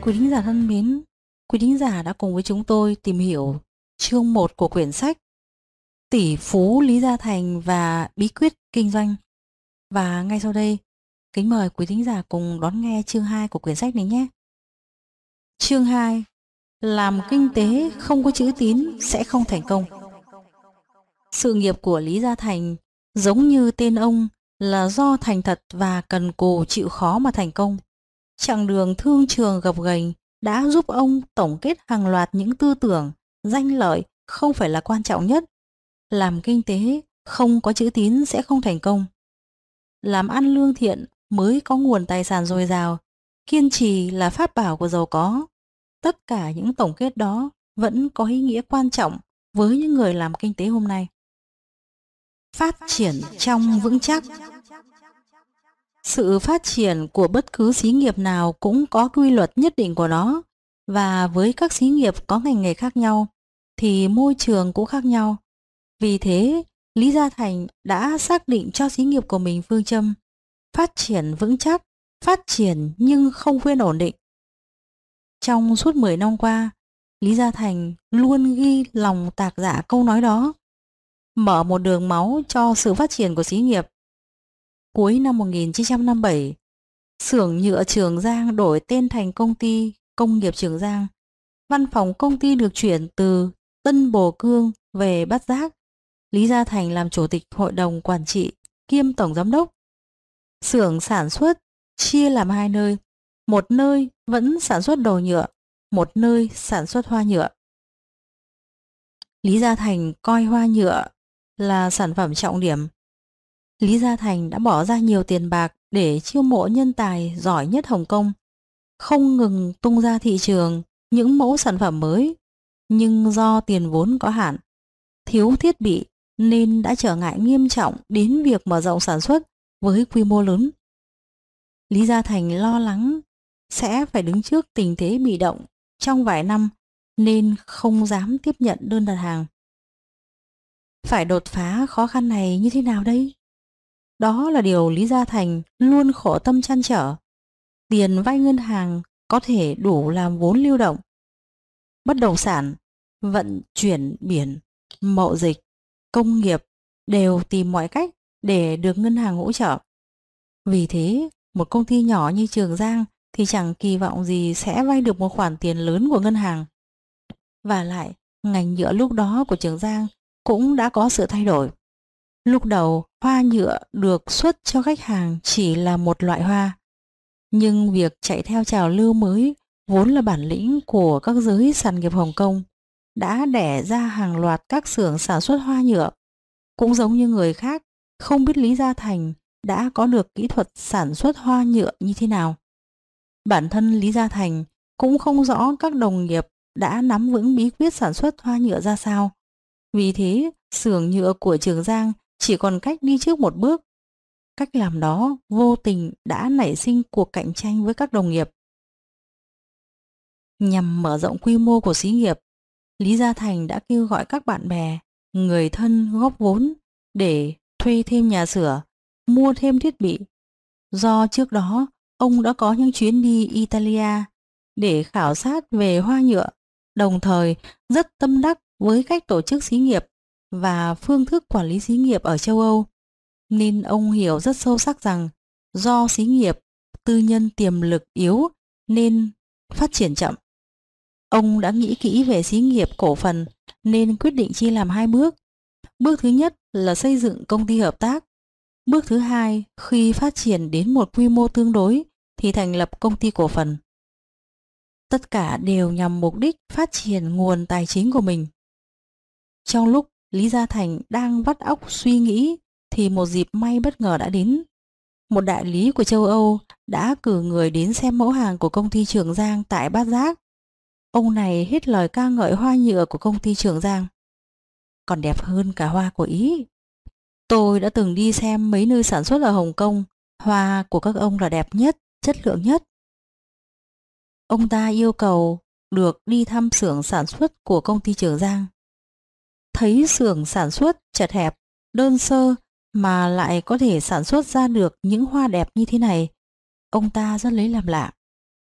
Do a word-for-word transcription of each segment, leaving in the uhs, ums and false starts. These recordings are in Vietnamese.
Quý thính giả thân mến, quý thính giả đã cùng với chúng tôi tìm hiểu chương một của quyển sách Tỷ phú Lý Gia Thành và bí quyết kinh doanh. Và ngay sau đây, kính mời quý thính giả cùng đón nghe chương hai của quyển sách này nhé. Chương hai: Làm kinh tế không có chữ tín sẽ không thành công. Sự nghiệp của Lý Gia Thành giống như tên ông là do thành thật và cần cù chịu khó mà thành công. Chặng đường thương trường gập ghềnh đã giúp ông tổng kết hàng loạt những tư tưởng danh lợi không phải là quan trọng nhất. Làm kinh tế không có chữ tín sẽ không thành công. Làm ăn lương thiện mới có nguồn tài sản dồi dào. Kiên trì là pháp bảo của giàu có. Tất cả những tổng kết đó vẫn có ý nghĩa quan trọng với những người làm kinh tế hôm nay. Phát triển trong vững chắc. Sự phát triển của bất cứ xí nghiệp nào cũng có quy luật nhất định của nó, và với các xí nghiệp có ngành nghề khác nhau thì môi trường cũng khác nhau. Vì thế, Lý Gia Thành đã xác định cho xí nghiệp của mình phương châm phát triển vững chắc, phát triển nhưng không quên ổn định. Trong suốt mười năm qua, Lý Gia Thành luôn ghi lòng tạc dạ câu nói đó, mở một đường máu cho sự phát triển của xí nghiệp. Cuối năm một nghìn chín trăm năm mươi bảy, xưởng nhựa Trường Giang đổi tên thành công ty Công nghiệp Trường Giang. Văn phòng công ty được chuyển từ Tân Bồ Cương về Bát Giác. Lý Gia Thành làm chủ tịch hội đồng quản trị kiêm tổng giám đốc. Xưởng sản xuất chia làm hai nơi, một nơi vẫn sản xuất đồ nhựa, một nơi sản xuất hoa nhựa. Lý Gia Thành coi hoa nhựa là sản phẩm trọng điểm. Lý Gia Thành đã bỏ ra nhiều tiền bạc để chiêu mộ nhân tài giỏi nhất Hồng Kông, không ngừng tung ra thị trường những mẫu sản phẩm mới, nhưng do tiền vốn có hạn, thiếu thiết bị nên đã trở ngại nghiêm trọng đến việc mở rộng sản xuất với quy mô lớn. Lý Gia Thành lo lắng sẽ phải đứng trước tình thế bị động trong vài năm nên không dám tiếp nhận đơn đặt hàng. Phải đột phá khó khăn này như thế nào đây? Đó là điều Lý Gia Thành luôn khổ tâm trăn trở. Tiền vay ngân hàng có thể đủ làm vốn lưu động. Bất động sản, vận chuyển biển, mậu dịch, công nghiệp đều tìm mọi cách để được ngân hàng hỗ trợ. Vì thế, một công ty nhỏ như Trường Giang thì chẳng kỳ vọng gì sẽ vay được một khoản tiền lớn của ngân hàng. Và lại, ngành nhựa lúc đó của Trường Giang cũng đã có sự thay đổi. Lúc đầu, hoa nhựa được xuất cho khách hàng chỉ là một loại hoa. Nhưng việc chạy theo trào lưu mới vốn là bản lĩnh của các giới sản nghiệp Hồng Kông đã đẻ ra hàng loạt các xưởng sản xuất hoa nhựa. Cũng giống như người khác, không biết Lý Gia Thành đã có được kỹ thuật sản xuất hoa nhựa như thế nào. Bản thân Lý Gia Thành cũng không rõ các đồng nghiệp đã nắm vững bí quyết sản xuất hoa nhựa ra sao. Vì thế, xưởng nhựa của Trường Giang chỉ còn cách đi trước một bước. Cách làm đó vô tình đã nảy sinh cuộc cạnh tranh với các đồng nghiệp. Nhằm mở rộng quy mô của xí nghiệp, Lý Gia Thành đã kêu gọi các bạn bè, người thân góp vốn để thuê thêm nhà xưởng, mua thêm thiết bị. Do trước đó, ông đã có những chuyến đi Italia để khảo sát về hoa nhựa, đồng thời rất tâm đắc với cách tổ chức xí nghiệp và phương thức quản lý xí nghiệp ở châu Âu, nên ông hiểu rất sâu sắc rằng do xí nghiệp tư nhân tiềm lực yếu nên phát triển chậm. Ông đã nghĩ kỹ về xí nghiệp cổ phần nên quyết định chia làm hai bước. Bước thứ nhất là xây dựng công ty hợp tác. Bước thứ hai, khi phát triển đến một quy mô tương đối thì thành lập công ty cổ phần. Tất cả đều nhằm mục đích phát triển nguồn tài chính của mình. Trong lúc Lý Gia Thành đang vắt óc suy nghĩ thì một dịp may bất ngờ đã đến. Một đại lý của châu Âu đã cử người đến xem mẫu hàng của công ty Trường Giang tại Bát Giác. Ông này hết lời ca ngợi hoa nhựa của công ty Trường Giang. Còn đẹp hơn cả hoa của Ý. Tôi đã từng đi xem mấy nơi sản xuất ở Hồng Kông, hoa của các ông là đẹp nhất, chất lượng nhất. Ông ta yêu cầu được đi thăm xưởng sản xuất của công ty Trường Giang. Thấy xưởng sản xuất chật hẹp, đơn sơ mà lại có thể sản xuất ra được những hoa đẹp như thế này, ông ta rất lấy làm lạ.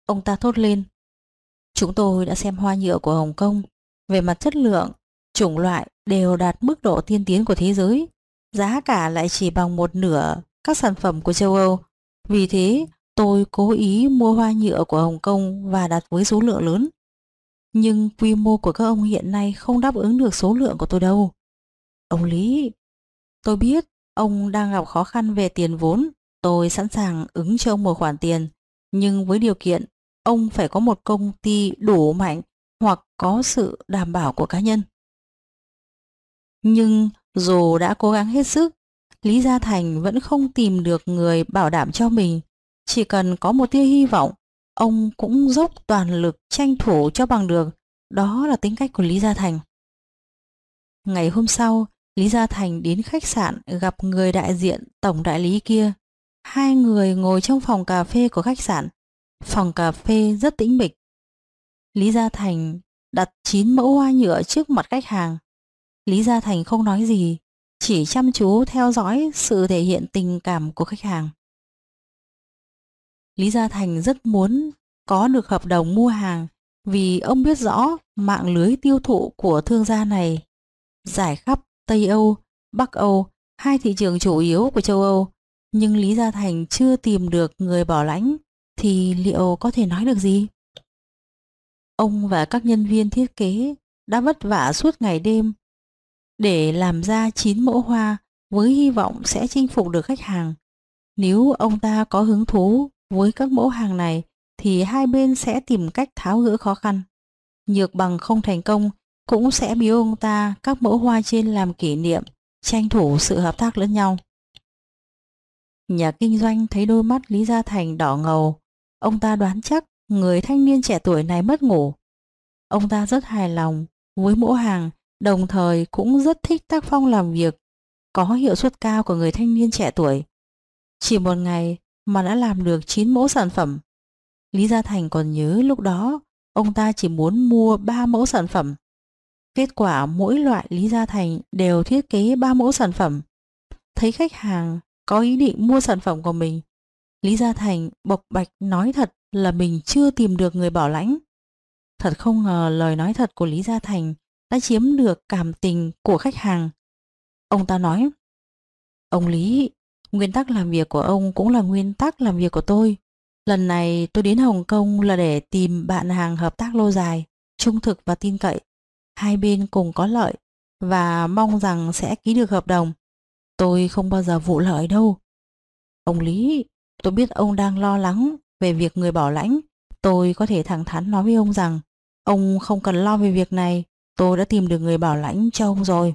Ông ta thốt lên. Chúng tôi đã xem hoa nhựa của Hồng Kông. Về mặt chất lượng, chủng loại đều đạt mức độ tiên tiến của thế giới. Giá cả lại chỉ bằng một nửa các sản phẩm của châu Âu. Vì thế, tôi cố ý mua hoa nhựa của Hồng Kông và đặt với số lượng lớn. Nhưng quy mô của các ông hiện nay không đáp ứng được số lượng của tôi đâu. Ông Lý, tôi biết ông đang gặp khó khăn về tiền vốn. Tôi sẵn sàng ứng cho ông một khoản tiền. Nhưng với điều kiện, ông phải có một công ty đủ mạnh hoặc có sự đảm bảo của cá nhân. Nhưng dù đã cố gắng hết sức, Lý Gia Thành vẫn không tìm được người bảo đảm cho mình. Chỉ cần có một tia hy vọng, ông cũng dốc toàn lực tranh thủ cho bằng được. Đó là tính cách của Lý Gia Thành. Ngày hôm sau, Lý Gia Thành đến khách sạn gặp người đại diện tổng đại lý kia. Hai người ngồi trong phòng cà phê của khách sạn. Phòng cà phê rất tĩnh mịch. Lý Gia Thành đặt chín mẫu hoa nhựa trước mặt khách hàng. Lý Gia Thành không nói gì, chỉ chăm chú theo dõi sự thể hiện tình cảm của khách hàng. Lý Gia Thành rất muốn có được hợp đồng mua hàng vì ông biết rõ mạng lưới tiêu thụ của thương gia này rải khắp Tây Âu, Bắc Âu, hai thị trường chủ yếu của châu Âu. Nhưng Lý Gia Thành chưa tìm được người bảo lãnh thì liệu có thể nói được gì? Ông và các nhân viên thiết kế đã vất vả suốt ngày đêm để làm ra chín mẫu hoa với hy vọng sẽ chinh phục được khách hàng. Nếu ông ta có hứng thú với các mẫu hàng này thì hai bên sẽ tìm cách tháo gỡ khó khăn. Nhược bằng không thành công cũng sẽ biếu ông ta các mẫu hoa trên làm kỷ niệm, tranh thủ sự hợp tác lẫn nhau. Nhà kinh doanh thấy đôi mắt Lý Gia Thành đỏ ngầu. Ông ta đoán chắc người thanh niên trẻ tuổi này mất ngủ. Ông ta rất hài lòng với mẫu hàng, đồng thời cũng rất thích tác phong làm việc có hiệu suất cao của người thanh niên trẻ tuổi. Chỉ một ngày mà đã làm được chín mẫu sản phẩm. Lý Gia Thành còn nhớ lúc đó ông ta chỉ muốn mua ba mẫu sản phẩm. Kết quả mỗi loại Lý Gia Thành đều thiết kế ba mẫu sản phẩm. Thấy khách hàng có ý định mua sản phẩm của mình, Lý Gia Thành bộc bạch nói thật là mình chưa tìm được người bảo lãnh. Thật không ngờ lời nói thật của Lý Gia Thành đã chiếm được cảm tình của khách hàng. Ông ta nói: Ông Lý, nguyên tắc làm việc của ông cũng là nguyên tắc làm việc của tôi. Lần này tôi đến Hồng Kông là để tìm bạn hàng hợp tác lâu dài, trung thực và tin cậy. Hai bên cùng có lợi và mong rằng sẽ ký được hợp đồng. Tôi không bao giờ vụ lợi đâu. Ông Lý, tôi biết ông đang lo lắng về việc người bảo lãnh. Tôi có thể thẳng thắn nói với ông rằng ông không cần lo về việc này. Tôi đã tìm được người bảo lãnh cho ông rồi.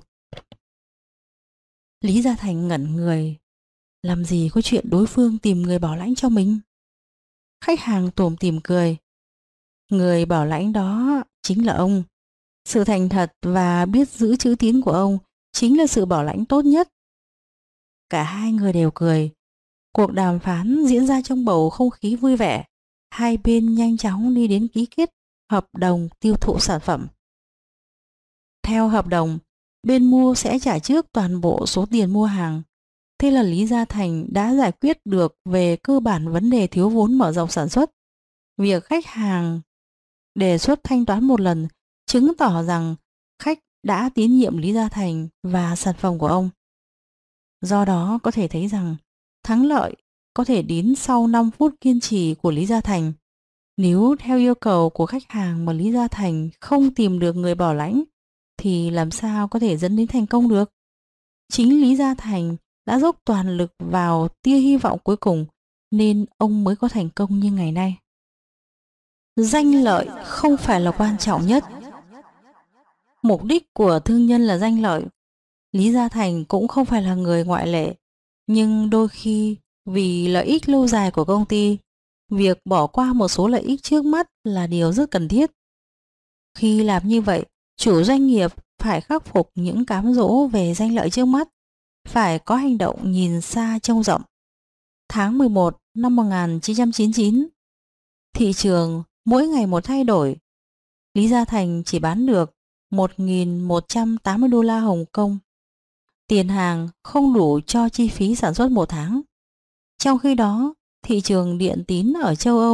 Lý Gia Thành ngẩn người. Làm gì có chuyện đối phương tìm người bảo lãnh cho mình? Khách hàng tủm tỉm cười. Người bảo lãnh đó chính là ông. Sự thành thật và biết giữ chữ tín của ông chính là sự bảo lãnh tốt nhất. Cả hai người đều cười. Cuộc đàm phán diễn ra trong bầu không khí vui vẻ. Hai bên nhanh chóng đi đến ký kết hợp đồng tiêu thụ sản phẩm. Theo hợp đồng, bên mua sẽ trả trước toàn bộ số tiền mua hàng. Thế là Lý Gia Thành đã giải quyết được về cơ bản vấn đề thiếu vốn mở rộng sản xuất. Việc khách hàng đề xuất thanh toán một lần chứng tỏ rằng khách đã tín nhiệm Lý Gia Thành và sản phẩm của ông. Do đó có thể thấy rằng thắng lợi có thể đến sau năm phút kiên trì của Lý Gia Thành. Nếu theo yêu cầu của khách hàng mà Lý Gia Thành không tìm được người bảo lãnh thì làm sao có thể dẫn đến thành công được? Chính Lý Gia Thành đã dốc toàn lực vào tia hy vọng cuối cùng nên ông mới có thành công như ngày nay. Danh lợi không phải là quan trọng nhất. Mục đích của thương nhân là danh lợi. Lý Gia Thành cũng không phải là người ngoại lệ. Nhưng đôi khi vì lợi ích lâu dài của công ty, việc bỏ qua một số lợi ích trước mắt là điều rất cần thiết. Khi làm như vậy, chủ doanh nghiệp phải khắc phục những cám dỗ về danh lợi trước mắt, phải có hành động nhìn xa trông rộng. Tháng mười một năm một nghìn chín trăm chín mươi chín, thị trường mỗi ngày một thay đổi. Lý Gia Thành chỉ bán được một nghìn một trăm tám mươi đô la Hồng Kông. Tiền hàng không đủ cho chi phí sản xuất một tháng. Trong khi đó, thị trường điện tín ở châu Âu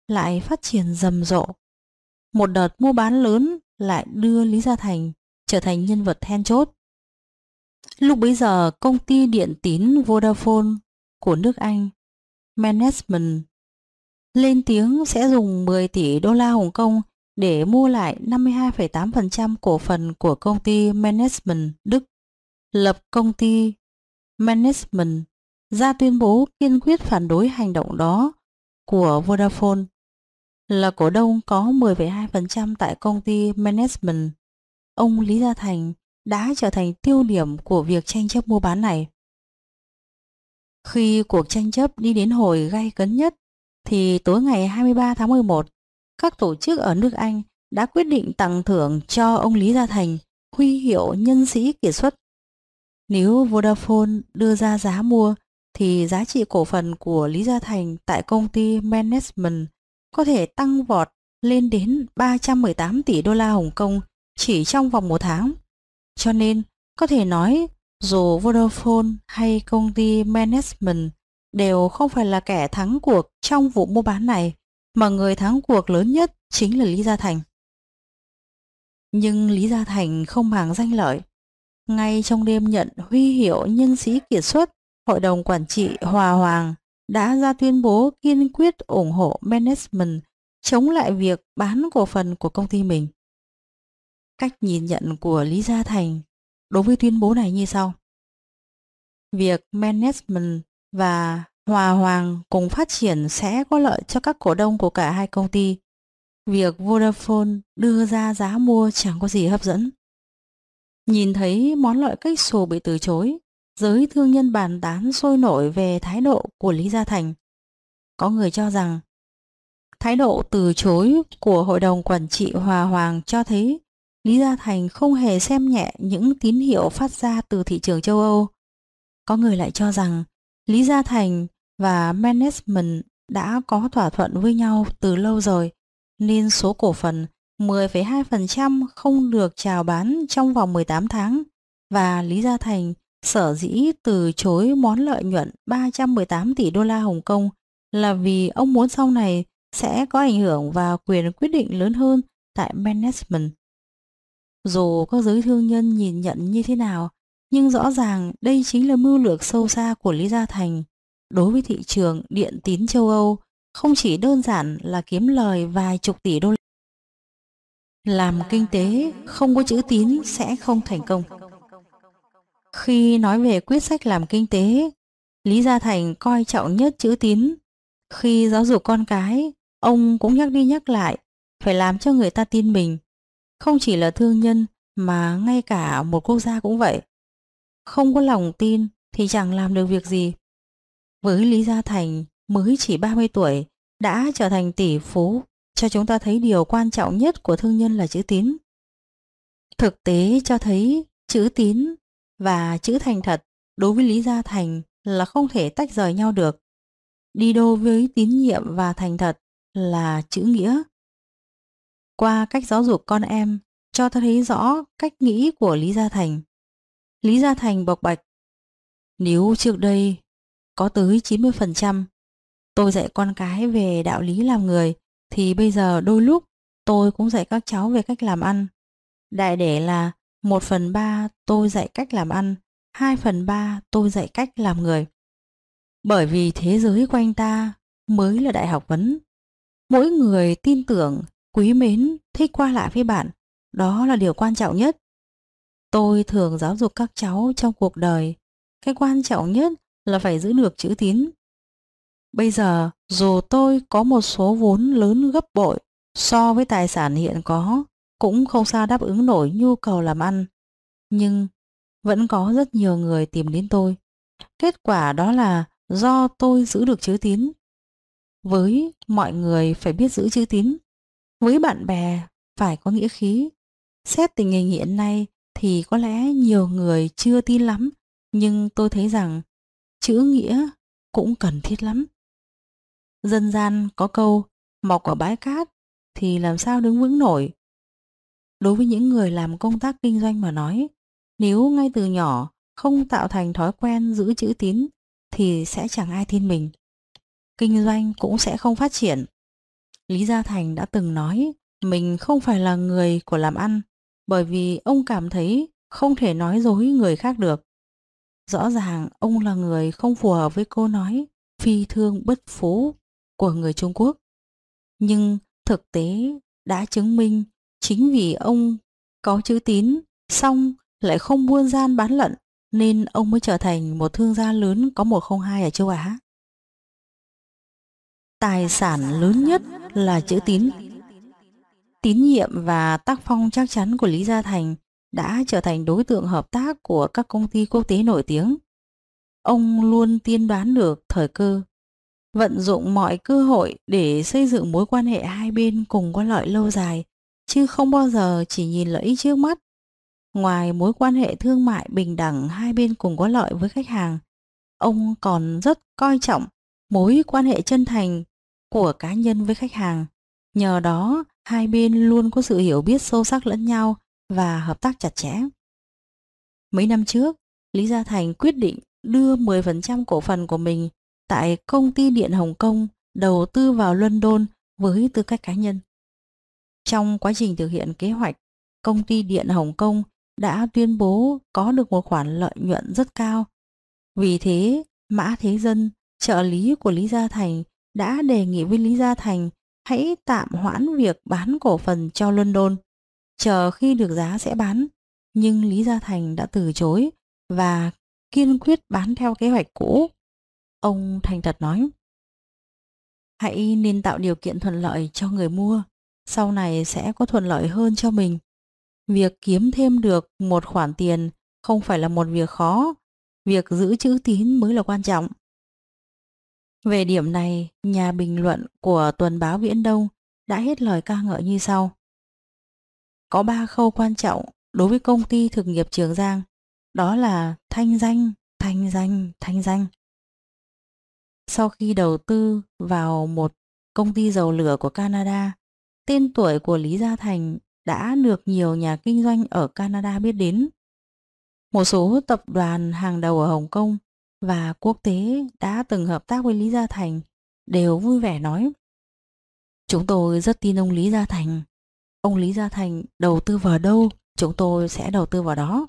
lại phát triển rầm rộ. Một đợt mua bán lớn lại đưa Lý Gia Thành trở thành nhân vật then chốt. Lúc bấy giờ, công ty điện tín Vodafone của nước Anh, Management, lên tiếng sẽ dùng mười tỷ đô la Hồng Kông để mua lại năm mươi hai phẩy tám phần trăm cổ phần của công ty Management Đức, lập công ty Management, ra tuyên bố kiên quyết phản đối hành động đó của Vodafone. Là cổ đông có mười phẩy hai phần trăm tại công ty Management, ông Lý Gia Thành đã trở thành tiêu điểm của việc tranh chấp mua bán này. Khi cuộc tranh chấp đi đến hồi gay cấn nhất, thì tối ngày hai mươi ba tháng mười một, các tổ chức ở nước Anh đã quyết định tặng thưởng cho ông Lý Gia Thành huy hiệu nhân sĩ kiệt xuất. Nếu Vodafone đưa ra giá mua, thì giá trị cổ phần của Lý Gia Thành tại công ty Management có thể tăng vọt lên đến ba trăm mười tám tỷ đô la Hồng Kông chỉ trong vòng một tháng. Cho nên, có thể nói, dù Vodafone hay công ty Management đều không phải là kẻ thắng cuộc trong vụ mua bán này, mà người thắng cuộc lớn nhất chính là Lý Gia Thành. Nhưng Lý Gia Thành không màng danh lợi. Ngay trong đêm nhận huy hiệu nhân sĩ kiệt xuất, Hội đồng Quản trị Hòa Hoàng đã ra tuyên bố kiên quyết ủng hộ Management chống lại việc bán cổ phần của công ty mình. Cách nhìn nhận của Lý Gia Thành đối với tuyên bố này như sau. Việc Management và Hòa Hoàng cùng phát triển sẽ có lợi cho các cổ đông của cả hai công ty. Việc Vodafone đưa ra giá mua chẳng có gì hấp dẫn. Nhìn thấy món lợi cách xù bị từ chối, giới thương nhân bàn tán sôi nổi về thái độ của Lý Gia Thành. Có người cho rằng thái độ từ chối của Hội đồng Quản trị Hòa Hoàng cho thấy Lý Gia Thành không hề xem nhẹ những tín hiệu phát ra từ thị trường châu Âu. Có người lại cho rằng Lý Gia Thành và Management đã có thỏa thuận với nhau từ lâu rồi, nên số cổ phần mười phẩy hai phần trăm không được chào bán trong vòng mười tám tháng, và Lý Gia Thành sở dĩ từ chối món lợi nhuận ba trăm mười tám tỷ đô la Hồng Kông là vì ông muốn sau này sẽ có ảnh hưởng và quyền quyết định lớn hơn tại Management. Dù các giới thương nhân nhìn nhận như thế nào, nhưng rõ ràng đây chính là mưu lược sâu xa của Lý Gia Thành đối với thị trường điện tín châu Âu, không chỉ đơn giản là kiếm lời vài chục tỷ đô la. Làm kinh tế không có chữ tín sẽ không thành công. Khi nói về quyết sách làm kinh tế, Lý Gia Thành coi trọng nhất chữ tín. Khi giáo dục con cái, ông cũng nhắc đi nhắc lại phải làm cho người ta tin mình. Không chỉ là thương nhân mà ngay cả một quốc gia cũng vậy. Không có lòng tin thì chẳng làm được việc gì. Với Lý Gia Thành mới chỉ ba mươi tuổi đã trở thành tỷ phú, cho chúng ta thấy điều quan trọng nhất của thương nhân là chữ tín. Thực tế cho thấy chữ tín và chữ thành thật đối với Lý Gia Thành là không thể tách rời nhau được. Đi đôi với tín nhiệm và thành thật là chữ nghĩa. Qua cách giáo dục con em cho ta thấy rõ cách nghĩ của Lý Gia Thành. Lý Gia Thành bộc bạch: nếu trước đây có tới chín mươi phần trăm tôi dạy con cái về đạo lý làm người, thì bây giờ đôi lúc tôi cũng dạy các cháu về cách làm ăn. Đại để là một phần ba tôi dạy cách làm ăn, hai phần ba tôi dạy cách làm người. Bởi vì thế giới quanh ta mới là đại học vấn. Mỗi người tin tưởng, quý mến, thích qua lại với bạn, đó là điều quan trọng nhất. Tôi thường giáo dục các cháu trong cuộc đời, cái quan trọng nhất là phải giữ được chữ tín. Bây giờ, dù tôi có một số vốn lớn gấp bội so với tài sản hiện có, cũng không sao đáp ứng nổi nhu cầu làm ăn, nhưng vẫn có rất nhiều người tìm đến tôi. Kết quả đó là do tôi giữ được chữ tín. Với mọi người phải biết giữ chữ tín, với bạn bè phải có nghĩa khí. Xét tình hình hiện nay thì có lẽ nhiều người chưa tin lắm, nhưng tôi thấy rằng chữ nghĩa cũng cần thiết lắm. Dân gian có câu mọc ở bãi cát thì làm sao đứng vững nổi. Đối với những người làm công tác kinh doanh mà nói, nếu ngay từ nhỏ không tạo thành thói quen giữ chữ tín thì sẽ chẳng ai tin mình. Kinh doanh cũng sẽ không phát triển. Lý Gia Thành đã từng nói mình không phải là người của làm ăn, bởi vì ông cảm thấy không thể nói dối người khác được. Rõ ràng ông là người không phù hợp với câu nói phi thương bất phú của người Trung Quốc. Nhưng thực tế đã chứng minh chính vì ông có chữ tín, xong lại không buôn gian bán lận, nên ông mới trở thành một thương gia lớn có một không hai ở châu Á. Tài sản lớn nhất là chữ tín. Tín nhiệm và tác phong chắc chắn của Lý Gia Thành đã trở thành đối tượng hợp tác của các công ty quốc tế nổi tiếng. Ông luôn tiên đoán được thời cơ, vận dụng mọi cơ hội để xây dựng mối quan hệ hai bên cùng có lợi lâu dài, chứ không bao giờ chỉ nhìn lợi ích trước mắt. Ngoài mối quan hệ thương mại bình đẳng hai bên cùng có lợi với khách hàng, ông còn rất coi trọng mối quan hệ chân thành của cá nhân với khách hàng. Nhờ đó, hai bên luôn có sự hiểu biết sâu sắc lẫn nhau và hợp tác chặt chẽ. Mấy năm trước, Lý Gia Thành quyết định đưa mười phần trăm cổ phần của mình tại công ty điện Hồng Kông đầu tư vào London với tư cách cá nhân. Trong quá trình thực hiện kế hoạch, công ty điện Hồng Kông đã tuyên bố có được một khoản lợi nhuận rất cao. Vì thế, Mã Thế Dân, trợ lý của Lý Gia Thành, đã đề nghị với Lý Gia Thành hãy tạm hoãn việc bán cổ phần cho London, chờ khi được giá sẽ bán. Nhưng Lý Gia Thành đã từ chối và kiên quyết bán theo kế hoạch cũ. Ông thành thật nói: hãy nên tạo điều kiện thuận lợi cho người mua, sau này sẽ có thuận lợi hơn cho mình. Việc kiếm thêm được một khoản tiền không phải là một việc khó, việc giữ chữ tín mới là quan trọng. Về điểm này, nhà bình luận của tuần báo Viễn Đông đã hết lời ca ngợi như sau: có ba khâu quan trọng đối với công ty thực nghiệp Trường Giang, đó là thanh danh, thanh danh, thanh danh. Sau khi đầu tư vào một công ty dầu lửa của Canada, tên tuổi của Lý Gia Thành đã được nhiều nhà kinh doanh ở Canada biết đến. Một số tập đoàn hàng đầu ở Hồng Kông và quốc tế đã từng hợp tác với Lý Gia Thành đều vui vẻ nói: chúng tôi rất tin ông Lý Gia Thành. Ông Lý Gia Thành đầu tư vào đâu, chúng tôi sẽ đầu tư vào đó.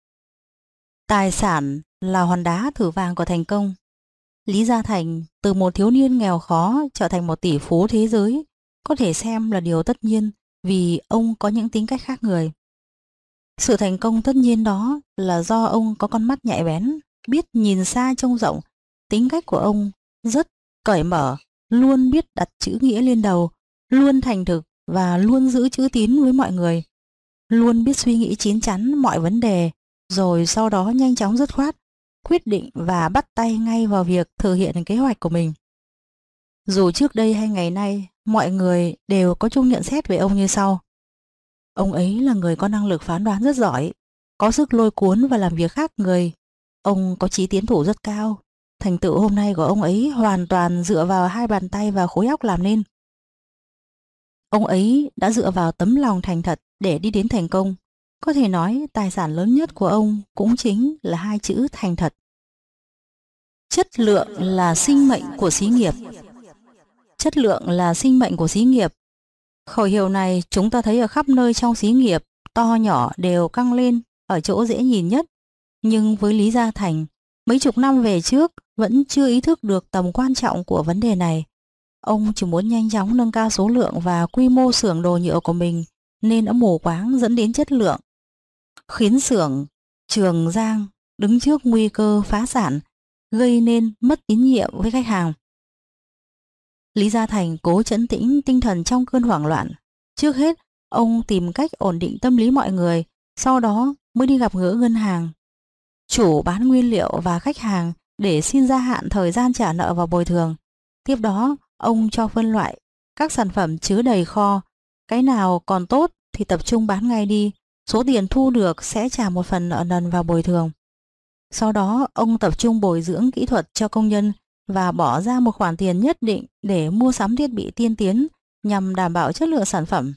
Tài sản là hòn đá thử vàng của thành công. Lý Gia Thành từ một thiếu niên nghèo khó trở thành một tỷ phú thế giới có thể xem là điều tất nhiên, vì ông có những tính cách khác người. Sự thành công tất nhiên đó là do ông có con mắt nhạy bén, biết nhìn xa trông rộng. Tính cách của ông rất cởi mở, luôn biết đặt chữ nghĩa lên đầu, luôn thành thực và luôn giữ chữ tín với mọi người. Luôn biết suy nghĩ chín chắn mọi vấn đề, rồi sau đó nhanh chóng dứt khoát, quyết định và bắt tay ngay vào việc thực hiện kế hoạch của mình. Dù trước đây hay ngày nay, mọi người đều có chung nhận xét về ông như sau: ông ấy là người có năng lực phán đoán rất giỏi, có sức lôi cuốn và làm việc khác người. Ông có chí tiến thủ rất cao. Thành tựu hôm nay của ông ấy hoàn toàn dựa vào hai bàn tay và khối óc làm nên. Ông ấy đã dựa vào tấm lòng thành thật để đi đến thành công. Có thể nói tài sản lớn nhất của ông cũng chính là hai chữ thành thật. Chất lượng là sinh mệnh của xí nghiệp. Chất lượng là sinh mệnh của xí nghiệp. Khẩu hiệu này chúng ta thấy ở khắp nơi trong xí nghiệp, to nhỏ đều căng lên ở chỗ dễ nhìn nhất. Nhưng với Lý Gia Thành, mấy chục năm về trước vẫn chưa ý thức được tầm quan trọng của vấn đề này. Ông chỉ muốn nhanh chóng nâng cao số lượng và quy mô xưởng đồ nhựa của mình, nên đã mù quáng dẫn đến chất lượng, khiến xưởng Trường Giang đứng trước nguy cơ phá sản, gây nên mất tín nhiệm với khách hàng. Lý Gia Thành cố trấn tĩnh tinh thần trong cơn hoảng loạn. Trước hết, ông tìm cách ổn định tâm lý mọi người, sau đó mới đi gặp gỡ ngân hàng, chủ bán nguyên liệu và khách hàng để xin gia hạn thời gian trả nợ và bồi thường. Tiếp đó, ông cho phân loại các sản phẩm chứa đầy kho, cái nào còn tốt thì tập trung bán ngay đi, số tiền thu được sẽ trả một phần nợ nần và bồi thường. Sau đó, ông tập trung bồi dưỡng kỹ thuật cho công nhân và bỏ ra một khoản tiền nhất định để mua sắm thiết bị tiên tiến nhằm đảm bảo chất lượng sản phẩm.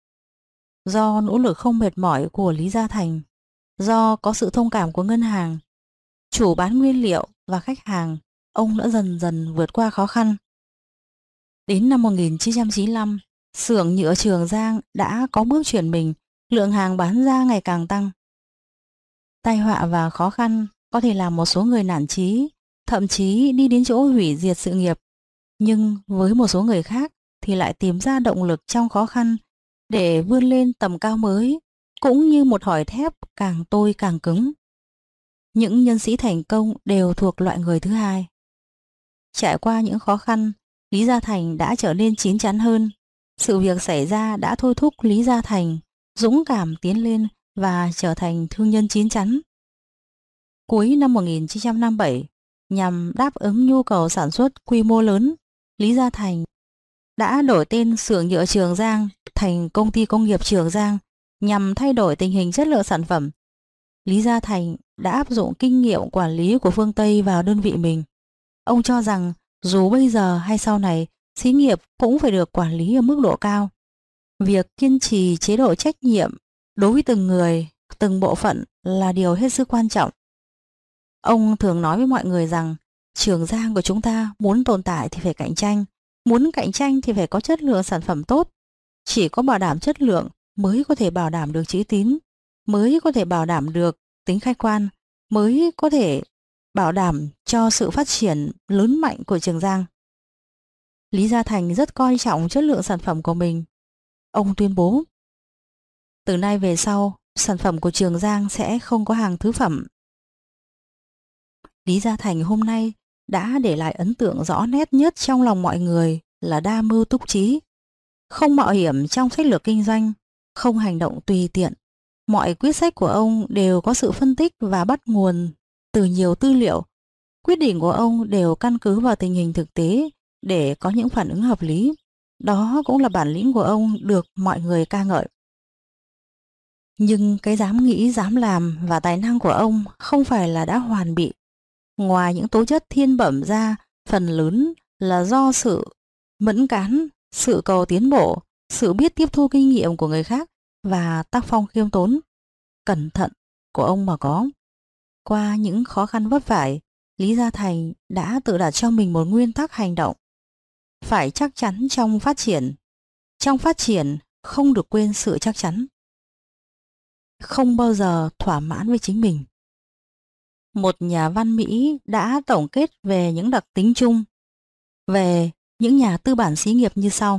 Do nỗ lực không mệt mỏi của Lý Gia Thành, do có sự thông cảm của ngân hàng, chủ bán nguyên liệu và khách hàng, ông đã dần dần vượt qua khó khăn. Đến năm một nghìn chín trăm chín mươi lăm, xưởng nhựa Trường Giang đã có bước chuyển mình, lượng hàng bán ra ngày càng tăng. Tai họa và khó khăn có thể làm một số người nản chí, thậm chí đi đến chỗ hủy diệt sự nghiệp. Nhưng với một số người khác thì lại tìm ra động lực trong khó khăn để vươn lên tầm cao mới, cũng như một hỏi thép càng tôi càng cứng. Những nhân sĩ thành công đều thuộc loại người thứ hai. Trải qua những khó khăn, Lý Gia Thành đã trở nên chín chắn hơn. Sự việc xảy ra đã thôi thúc Lý Gia Thành dũng cảm tiến lên và trở thành thương nhân chín chắn. Cuối năm một nghìn chín trăm năm mươi bảy, nhằm đáp ứng nhu cầu sản xuất quy mô lớn, Lý Gia Thành đã đổi tên xưởng nhựa Trường Giang thành Công ty Công nghiệp Trường Giang nhằm thay đổi tình hình chất lượng sản phẩm. Lý Gia Thành đã áp dụng kinh nghiệm quản lý của phương Tây vào đơn vị mình. Ông cho rằng dù bây giờ hay sau này, xí nghiệp cũng phải được quản lý ở mức độ cao. Việc kiên trì chế độ trách nhiệm đối với từng người, từng bộ phận là điều hết sức quan trọng. Ông thường nói với mọi người rằng Trường Giang của chúng ta muốn tồn tại thì phải cạnh tranh, muốn cạnh tranh thì phải có chất lượng sản phẩm tốt. Chỉ có bảo đảm chất lượng mới có thể bảo đảm được chữ tín, mới có thể bảo đảm được tính khách quan, mới có thể bảo đảm cho sự phát triển lớn mạnh của Trường Giang. Lý Gia Thành rất coi trọng chất lượng sản phẩm của mình. Ông tuyên bố, từ nay về sau, sản phẩm của Trường Giang sẽ không có hàng thứ phẩm. Lý Gia Thành hôm nay đã để lại ấn tượng rõ nét nhất trong lòng mọi người là đa mưu túc trí, không mạo hiểm trong sách lược kinh doanh, không hành động tùy tiện. Mọi quyết sách của ông đều có sự phân tích và bắt nguồn từ nhiều tư liệu. Quyết định của ông đều căn cứ vào tình hình thực tế để có những phản ứng hợp lý. Đó cũng là bản lĩnh của ông được mọi người ca ngợi. Nhưng cái dám nghĩ, dám làm và tài năng của ông không phải là đã hoàn bị. Ngoài những tố chất thiên bẩm ra, phần lớn là do sự mẫn cán, sự cầu tiến bộ, sự biết tiếp thu kinh nghiệm của người khác và tác phong khiêm tốn, cẩn thận của ông mà có. Qua những khó khăn vấp phải, Lý Gia Thành đã tự đặt cho mình một nguyên tắc hành động. Phải chắc chắn trong phát triển. Trong phát triển không được quên sự chắc chắn. Không bao giờ thỏa mãn với chính mình. Một nhà văn Mỹ đã tổng kết về những đặc tính chung về những nhà tư bản xí nghiệp như sau.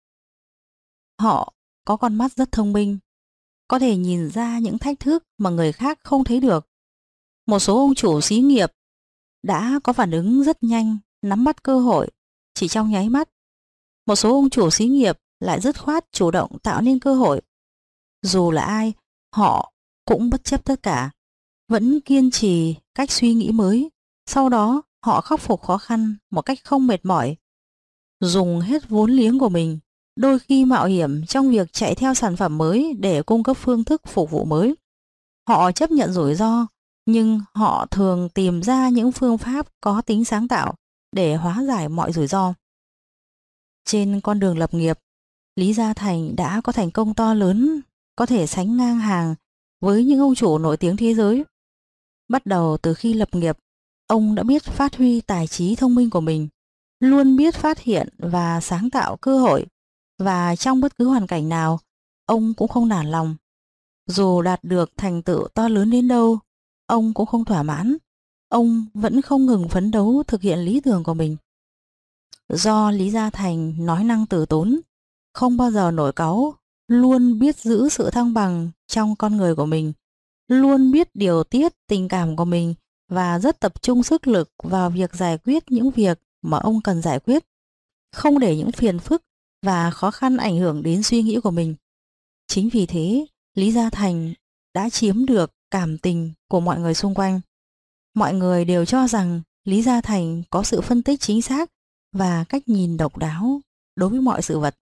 Họ có con mắt rất thông minh, có thể nhìn ra những thách thức mà người khác không thấy được. Một số ông chủ xí nghiệp đã có phản ứng rất nhanh, nắm bắt cơ hội chỉ trong nháy mắt. Một số ông chủ xí nghiệp lại dứt khoát chủ động tạo nên cơ hội. Dù là ai, họ cũng bất chấp tất cả, vẫn kiên trì cách suy nghĩ mới. Sau đó họ khắc phục khó khăn một cách không mệt mỏi, dùng hết vốn liếng của mình, đôi khi mạo hiểm trong việc chạy theo sản phẩm mới để cung cấp phương thức phục vụ mới. Họ chấp nhận rủi ro, nhưng họ thường tìm ra những phương pháp có tính sáng tạo để hóa giải mọi rủi ro. Trên con đường lập nghiệp, Lý Gia Thành đã có thành công to lớn, có thể sánh ngang hàng với những ông chủ nổi tiếng thế giới. Bắt đầu từ khi lập nghiệp, ông đã biết phát huy tài trí thông minh của mình, luôn biết phát hiện và sáng tạo cơ hội, và trong bất cứ hoàn cảnh nào, ông cũng không nản lòng. Dù đạt được thành tựu to lớn đến đâu, ông cũng không thỏa mãn. Ông vẫn không ngừng phấn đấu thực hiện lý tưởng của mình. Do Lý Gia Thành nói năng từ tốn, không bao giờ nổi cáu, luôn biết giữ sự thăng bằng trong con người của mình, luôn biết điều tiết tình cảm của mình và rất tập trung sức lực vào việc giải quyết những việc mà ông cần giải quyết, không để những phiền phức và khó khăn ảnh hưởng đến suy nghĩ của mình. Chính vì thế, Lý Gia Thành đã chiếm được cảm tình của mọi người xung quanh. Mọi người đều cho rằng Lý Gia Thành có sự phân tích chính xác và cách nhìn độc đáo đối với mọi sự vật.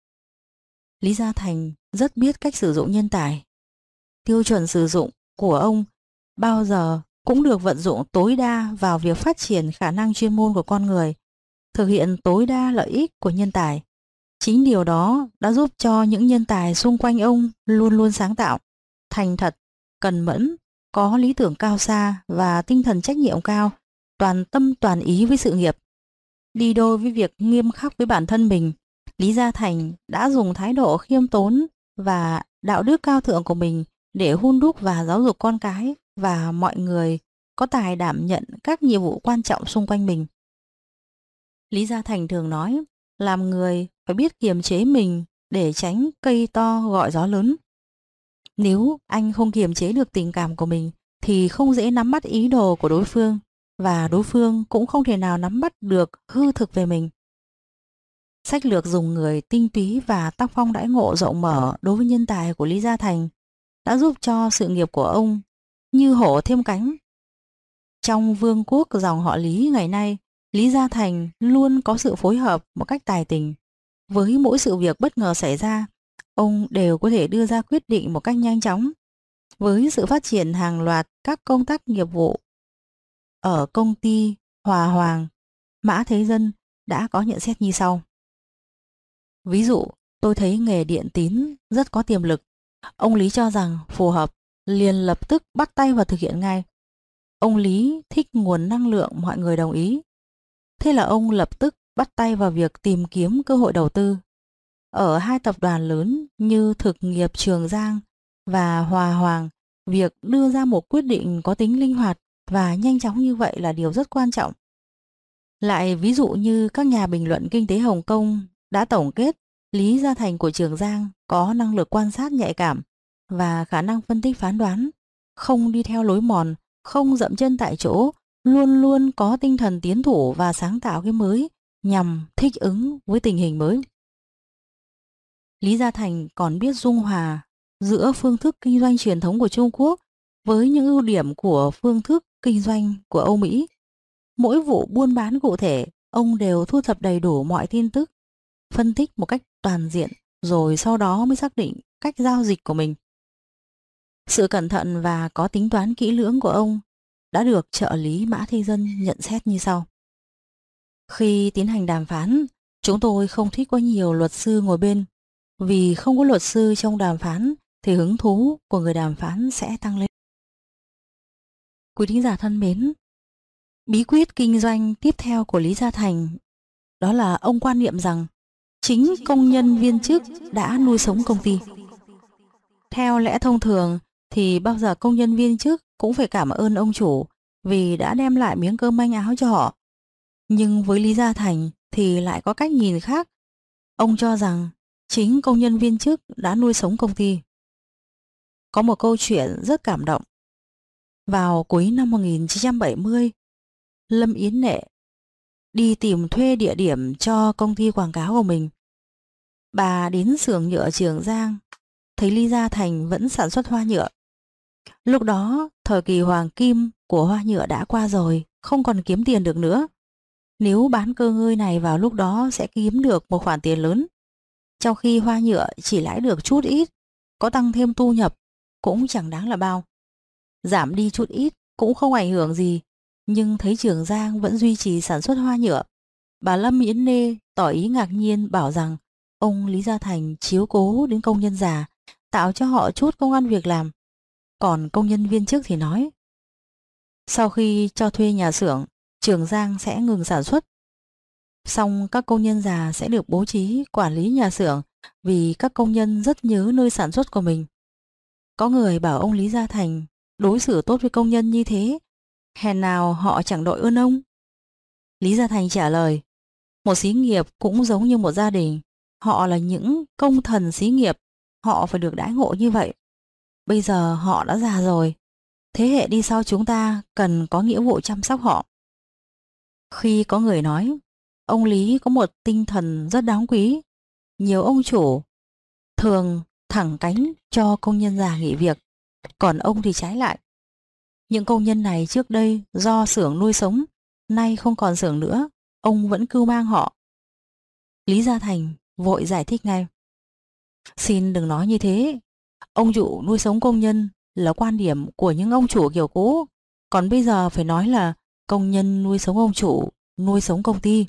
Lý Gia Thành rất biết cách sử dụng nhân tài. Tiêu chuẩn sử dụng của ông bao giờ cũng được vận dụng tối đa vào việc phát triển khả năng chuyên môn của con người, thực hiện tối đa lợi ích của nhân tài. Chính điều đó đã giúp cho những nhân tài xung quanh ông luôn luôn sáng tạo, thành thật, cần mẫn, có lý tưởng cao xa và tinh thần trách nhiệm cao, toàn tâm toàn ý với sự nghiệp. Đi đôi với việc nghiêm khắc với bản thân mình, Lý Gia Thành đã dùng thái độ khiêm tốn và đạo đức cao thượng của mình để hun đúc và giáo dục con cái và mọi người có tài đảm nhận các nhiệm vụ quan trọng xung quanh mình. Lý Gia Thành thường nói, làm người phải biết kiềm chế mình để tránh cây to gọi gió lớn. Nếu anh không kiềm chế được tình cảm của mình thì không dễ nắm bắt ý đồ của đối phương, và đối phương cũng không thể nào nắm bắt được hư thực về mình. Sách lược dùng người tinh túy và tác phong đãi ngộ rộng mở đối với nhân tài của Lý Gia Thành đã giúp cho sự nghiệp của ông như hổ thêm cánh. Trong vương quốc dòng họ Lý ngày nay, Lý Gia Thành luôn có sự phối hợp một cách tài tình. Với mỗi sự việc bất ngờ xảy ra, ông đều có thể đưa ra quyết định một cách nhanh chóng. Với sự phát triển hàng loạt các công tác nghiệp vụ ở công ty Hòa Hoàng, Mã Thế Dân đã có nhận xét như sau. Ví dụ, tôi thấy nghề điện tín rất có tiềm lực. Ông Lý cho rằng phù hợp, liền lập tức bắt tay vào thực hiện ngay. Ông Lý thích nguồn năng lượng mọi người đồng ý. Thế là ông lập tức bắt tay vào việc tìm kiếm cơ hội đầu tư. Ở hai tập đoàn lớn như Thực nghiệp Trường Giang và Hòa Hoàng, việc đưa ra một quyết định có tính linh hoạt và nhanh chóng như vậy là điều rất quan trọng. Lại ví dụ như các nhà bình luận kinh tế Hồng Kông đã tổng kết Lý Gia Thành của Trường Giang có năng lực quan sát nhạy cảm và khả năng phân tích phán đoán, không đi theo lối mòn, không dậm chân tại chỗ, luôn luôn có tinh thần tiến thủ và sáng tạo cái mới nhằm thích ứng với tình hình mới. Lý Gia Thành còn biết dung hòa giữa phương thức kinh doanh truyền thống của Trung Quốc với những ưu điểm của phương thức kinh doanh của Âu Mỹ. Mỗi vụ buôn bán cụ thể, ông đều thu thập đầy đủ mọi tin tức, phân tích một cách toàn diện, rồi sau đó mới xác định cách giao dịch của mình. Sự cẩn thận và có tính toán kỹ lưỡng của ông đã được trợ lý Mã Thế Dân nhận xét như sau. Khi tiến hành đàm phán, chúng tôi không thích có nhiều luật sư ngồi bên, vì không có luật sư trong đàm phán thì hứng thú của người đàm phán sẽ tăng lên. Quý thính giả thân mến, bí quyết kinh doanh tiếp theo của Lý Gia Thành đó là ông quan niệm rằng chính công nhân viên chức đã nuôi sống công ty. Theo lẽ thông thường thì bao giờ công nhân viên chức cũng phải cảm ơn ông chủ vì đã đem lại miếng cơm manh áo cho họ. Nhưng với Lý Gia Thành thì lại có cách nhìn khác. Ông cho rằng chính công nhân viên chức đã nuôi sống công ty. Có một câu chuyện rất cảm động. Vào cuối năm một nghìn chín trăm bảy mươi, Lâm Yến Nệ đi tìm thuê địa điểm cho công ty quảng cáo của mình. Bà đến xưởng nhựa Trường Giang, thấy Lý Gia Thành vẫn sản xuất hoa nhựa. Lúc đó, thời kỳ hoàng kim của hoa nhựa đã qua rồi, không còn kiếm tiền được nữa. Nếu bán cơ ngơi này vào lúc đó sẽ kiếm được một khoản tiền lớn. Trong khi hoa nhựa chỉ lãi được chút ít, có tăng thêm thu nhập cũng chẳng đáng là bao. Giảm đi chút ít cũng không ảnh hưởng gì, nhưng thấy Trường Giang vẫn duy trì sản xuất hoa nhựa. Bà Lâm Yến Nê tỏ ý ngạc nhiên bảo rằng ông Lý Gia Thành chiếu cố đến công nhân già, tạo cho họ chút công ăn việc làm. Còn công nhân viên chức thì nói, sau khi cho thuê nhà xưởng, Trường Giang sẽ ngừng sản xuất. Xong các công nhân già sẽ được bố trí quản lý nhà xưởng vì các công nhân rất nhớ nơi sản xuất của mình. Có người bảo ông Lý Gia Thành đối xử tốt với công nhân như thế, hèn nào họ chẳng đội ơn ông. Lý Gia Thành trả lời, một xí nghiệp cũng giống như một gia đình, họ là những công thần xí nghiệp, họ phải được đãi ngộ như vậy. Bây giờ họ đã già rồi, thế hệ đi sau chúng ta cần có nghĩa vụ chăm sóc họ. Khi có người nói, ông Lý có một tinh thần rất đáng quý, nhiều ông chủ thường thẳng cánh cho công nhân già nghỉ việc, còn ông thì trái lại. Những công nhân này trước đây do xưởng nuôi sống, nay không còn xưởng nữa, ông vẫn cưu mang họ. Lý Gia Thành vội giải thích ngay. Xin đừng nói như thế, ông chủ nuôi sống công nhân là quan điểm của những ông chủ kiểu cũ, còn bây giờ phải nói là công nhân nuôi sống ông chủ, nuôi sống công ty.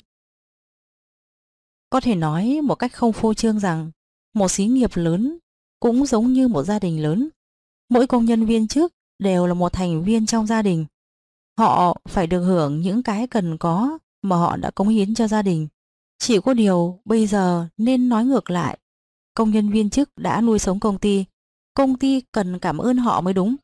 Có thể nói một cách không phô trương rằng một xí nghiệp lớn cũng giống như một gia đình lớn. Mỗi công nhân viên chức đều là một thành viên trong gia đình. Họ phải được hưởng những cái cần có mà họ đã cống hiến cho gia đình. Chỉ có điều bây giờ nên nói ngược lại. Công nhân viên chức đã nuôi sống công ty. Công ty cần cảm ơn họ mới đúng.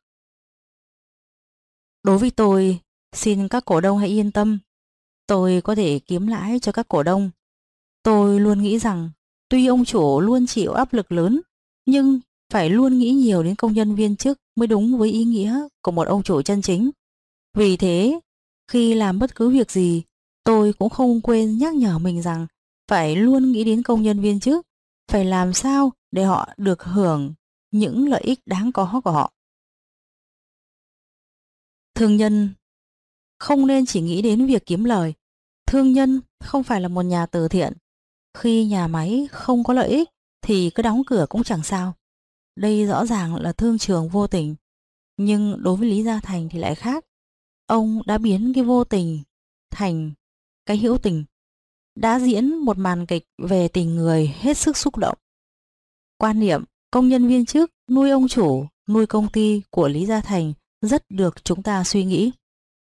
Đối với tôi, xin các cổ đông hãy yên tâm. Tôi có thể kiếm lãi cho các cổ đông. Tôi luôn nghĩ rằng tuy ông chủ luôn chịu áp lực lớn, nhưng phải luôn nghĩ nhiều đến công nhân viên chức mới đúng với ý nghĩa của một ông chủ chân chính. Vì thế, khi làm bất cứ việc gì, tôi cũng không quên nhắc nhở mình rằng phải luôn nghĩ đến công nhân viên chức, phải làm sao để họ được hưởng những lợi ích đáng có của họ. Thương nhân không nên chỉ nghĩ đến việc kiếm lời. Thương nhân không phải là một nhà từ thiện. Khi nhà máy không có lợi ích thì cứ đóng cửa cũng chẳng sao. Đây rõ ràng là thương trường vô tình. Nhưng đối với Lý Gia Thành thì lại khác. Ông đã biến cái vô tình thành cái hữu tình. Đã diễn một màn kịch về tình người hết sức xúc động. Quan niệm công nhân viên chức nuôi ông chủ, nuôi công ty của Lý Gia Thành rất được chúng ta suy nghĩ.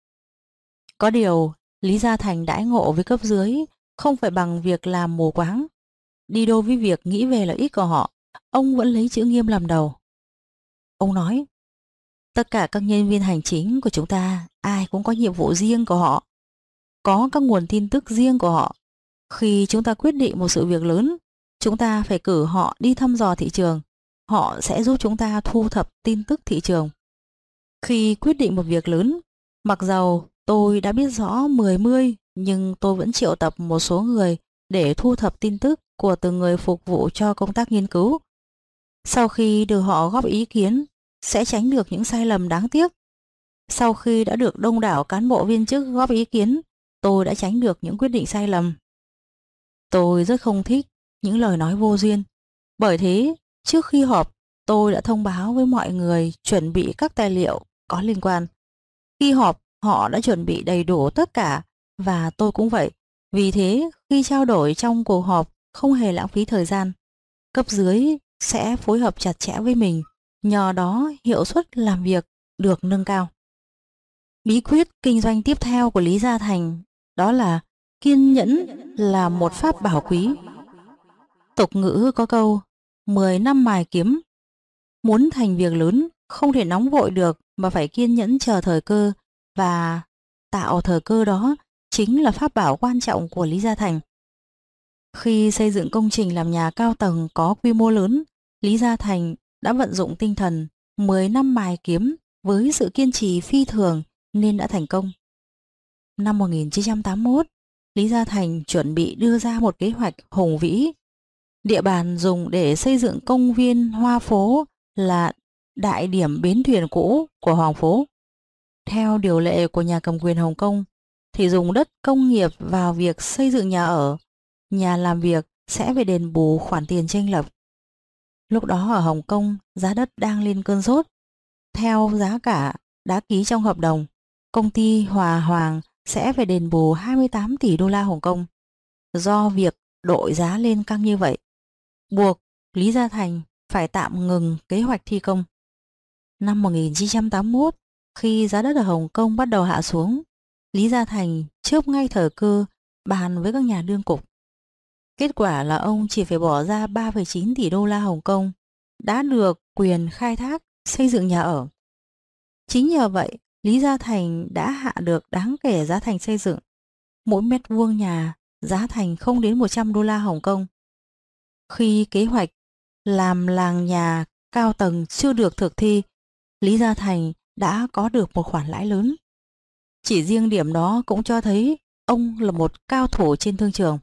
Có điều, Lý Gia Thành đãi ngộ với cấp dưới không phải bằng việc làm mù quáng. Đi đôi với việc nghĩ về lợi ích của họ, ông vẫn lấy chữ nghiêm làm đầu. Ông nói, tất cả các nhân viên hành chính của chúng ta ai cũng có nhiệm vụ riêng của họ, có các nguồn tin tức riêng của họ. Khi chúng ta quyết định một sự việc lớn, chúng ta phải cử họ đi thăm dò thị trường. Họ sẽ giúp chúng ta thu thập tin tức thị trường. Khi quyết định một việc lớn, mặc dầu tôi đã biết rõ mười mươi, nhưng tôi vẫn triệu tập một số người để thu thập tin tức của từng người phục vụ cho công tác nghiên cứu. Sau khi được họ góp ý kiến, sẽ tránh được những sai lầm đáng tiếc. Sau khi đã được đông đảo cán bộ viên chức góp ý kiến, tôi đã tránh được những quyết định sai lầm. Tôi rất không thích những lời nói vô duyên. Bởi thế, trước khi họp, tôi đã thông báo với mọi người chuẩn bị các tài liệu có liên quan. Khi họp, họ đã chuẩn bị đầy đủ tất cả, và tôi cũng vậy. Vì thế, khi trao đổi trong cuộc họp không hề lãng phí thời gian. Cấp dưới sẽ phối hợp chặt chẽ với mình, nhờ đó hiệu suất làm việc được nâng cao. Bí quyết kinh doanh tiếp theo của Lý Gia Thành đó là kiên nhẫn là một pháp bảo quý. Tục ngữ có câu mười năm mài kiếm. Muốn thành việc lớn không thể nóng vội được mà phải kiên nhẫn chờ thời cơ, và tạo thời cơ đó chính là pháp bảo quan trọng của Lý Gia Thành. Khi xây dựng công trình làm nhà cao tầng có quy mô lớn, Lý Gia Thành đã vận dụng tinh thần mười năm mài kiếm với sự kiên trì phi thường nên đã thành công. Năm một nghìn chín trăm tám mươi mốt, Lý Gia Thành chuẩn bị đưa ra một kế hoạch hùng vĩ. Địa bàn dùng để xây dựng công viên Hoa Phố là đại điểm bến thuyền cũ của Hoàng Phố. Theo điều lệ của nhà cầm quyền Hồng Kông, thì dùng đất công nghiệp vào việc xây dựng nhà ở, nhà làm việc sẽ phải đền bù khoản tiền chênh lệch. Lúc đó ở Hồng Kông, giá đất đang lên cơn sốt. Theo giá cả đã ký trong hợp đồng, công ty Hòa Hoàng sẽ phải đền bù hai mươi tám tỷ đô la Hồng Kông. Do việc đội giá lên căng như vậy, buộc Lý Gia Thành phải tạm ngừng kế hoạch thi công. Năm một nghìn chín trăm tám mươi mốt, khi giá đất ở Hồng Kông bắt đầu hạ xuống, Lý Gia Thành chớp ngay thời cơ bàn với các nhà đương cục. Kết quả là ông chỉ phải bỏ ra ba phẩy chín tỷ đô la Hồng Kông đã được quyền khai thác xây dựng nhà ở. Chính nhờ vậy, Lý Gia Thành đã hạ được đáng kể giá thành xây dựng. Mỗi mét vuông nhà giá thành không đến một trăm đô la Hồng Kông. Khi kế hoạch làm làng nhà cao tầng chưa được thực thi, Lý Gia Thành đã có được một khoản lãi lớn. Chỉ riêng điểm đó cũng cho thấy ông là một cao thủ trên thương trường.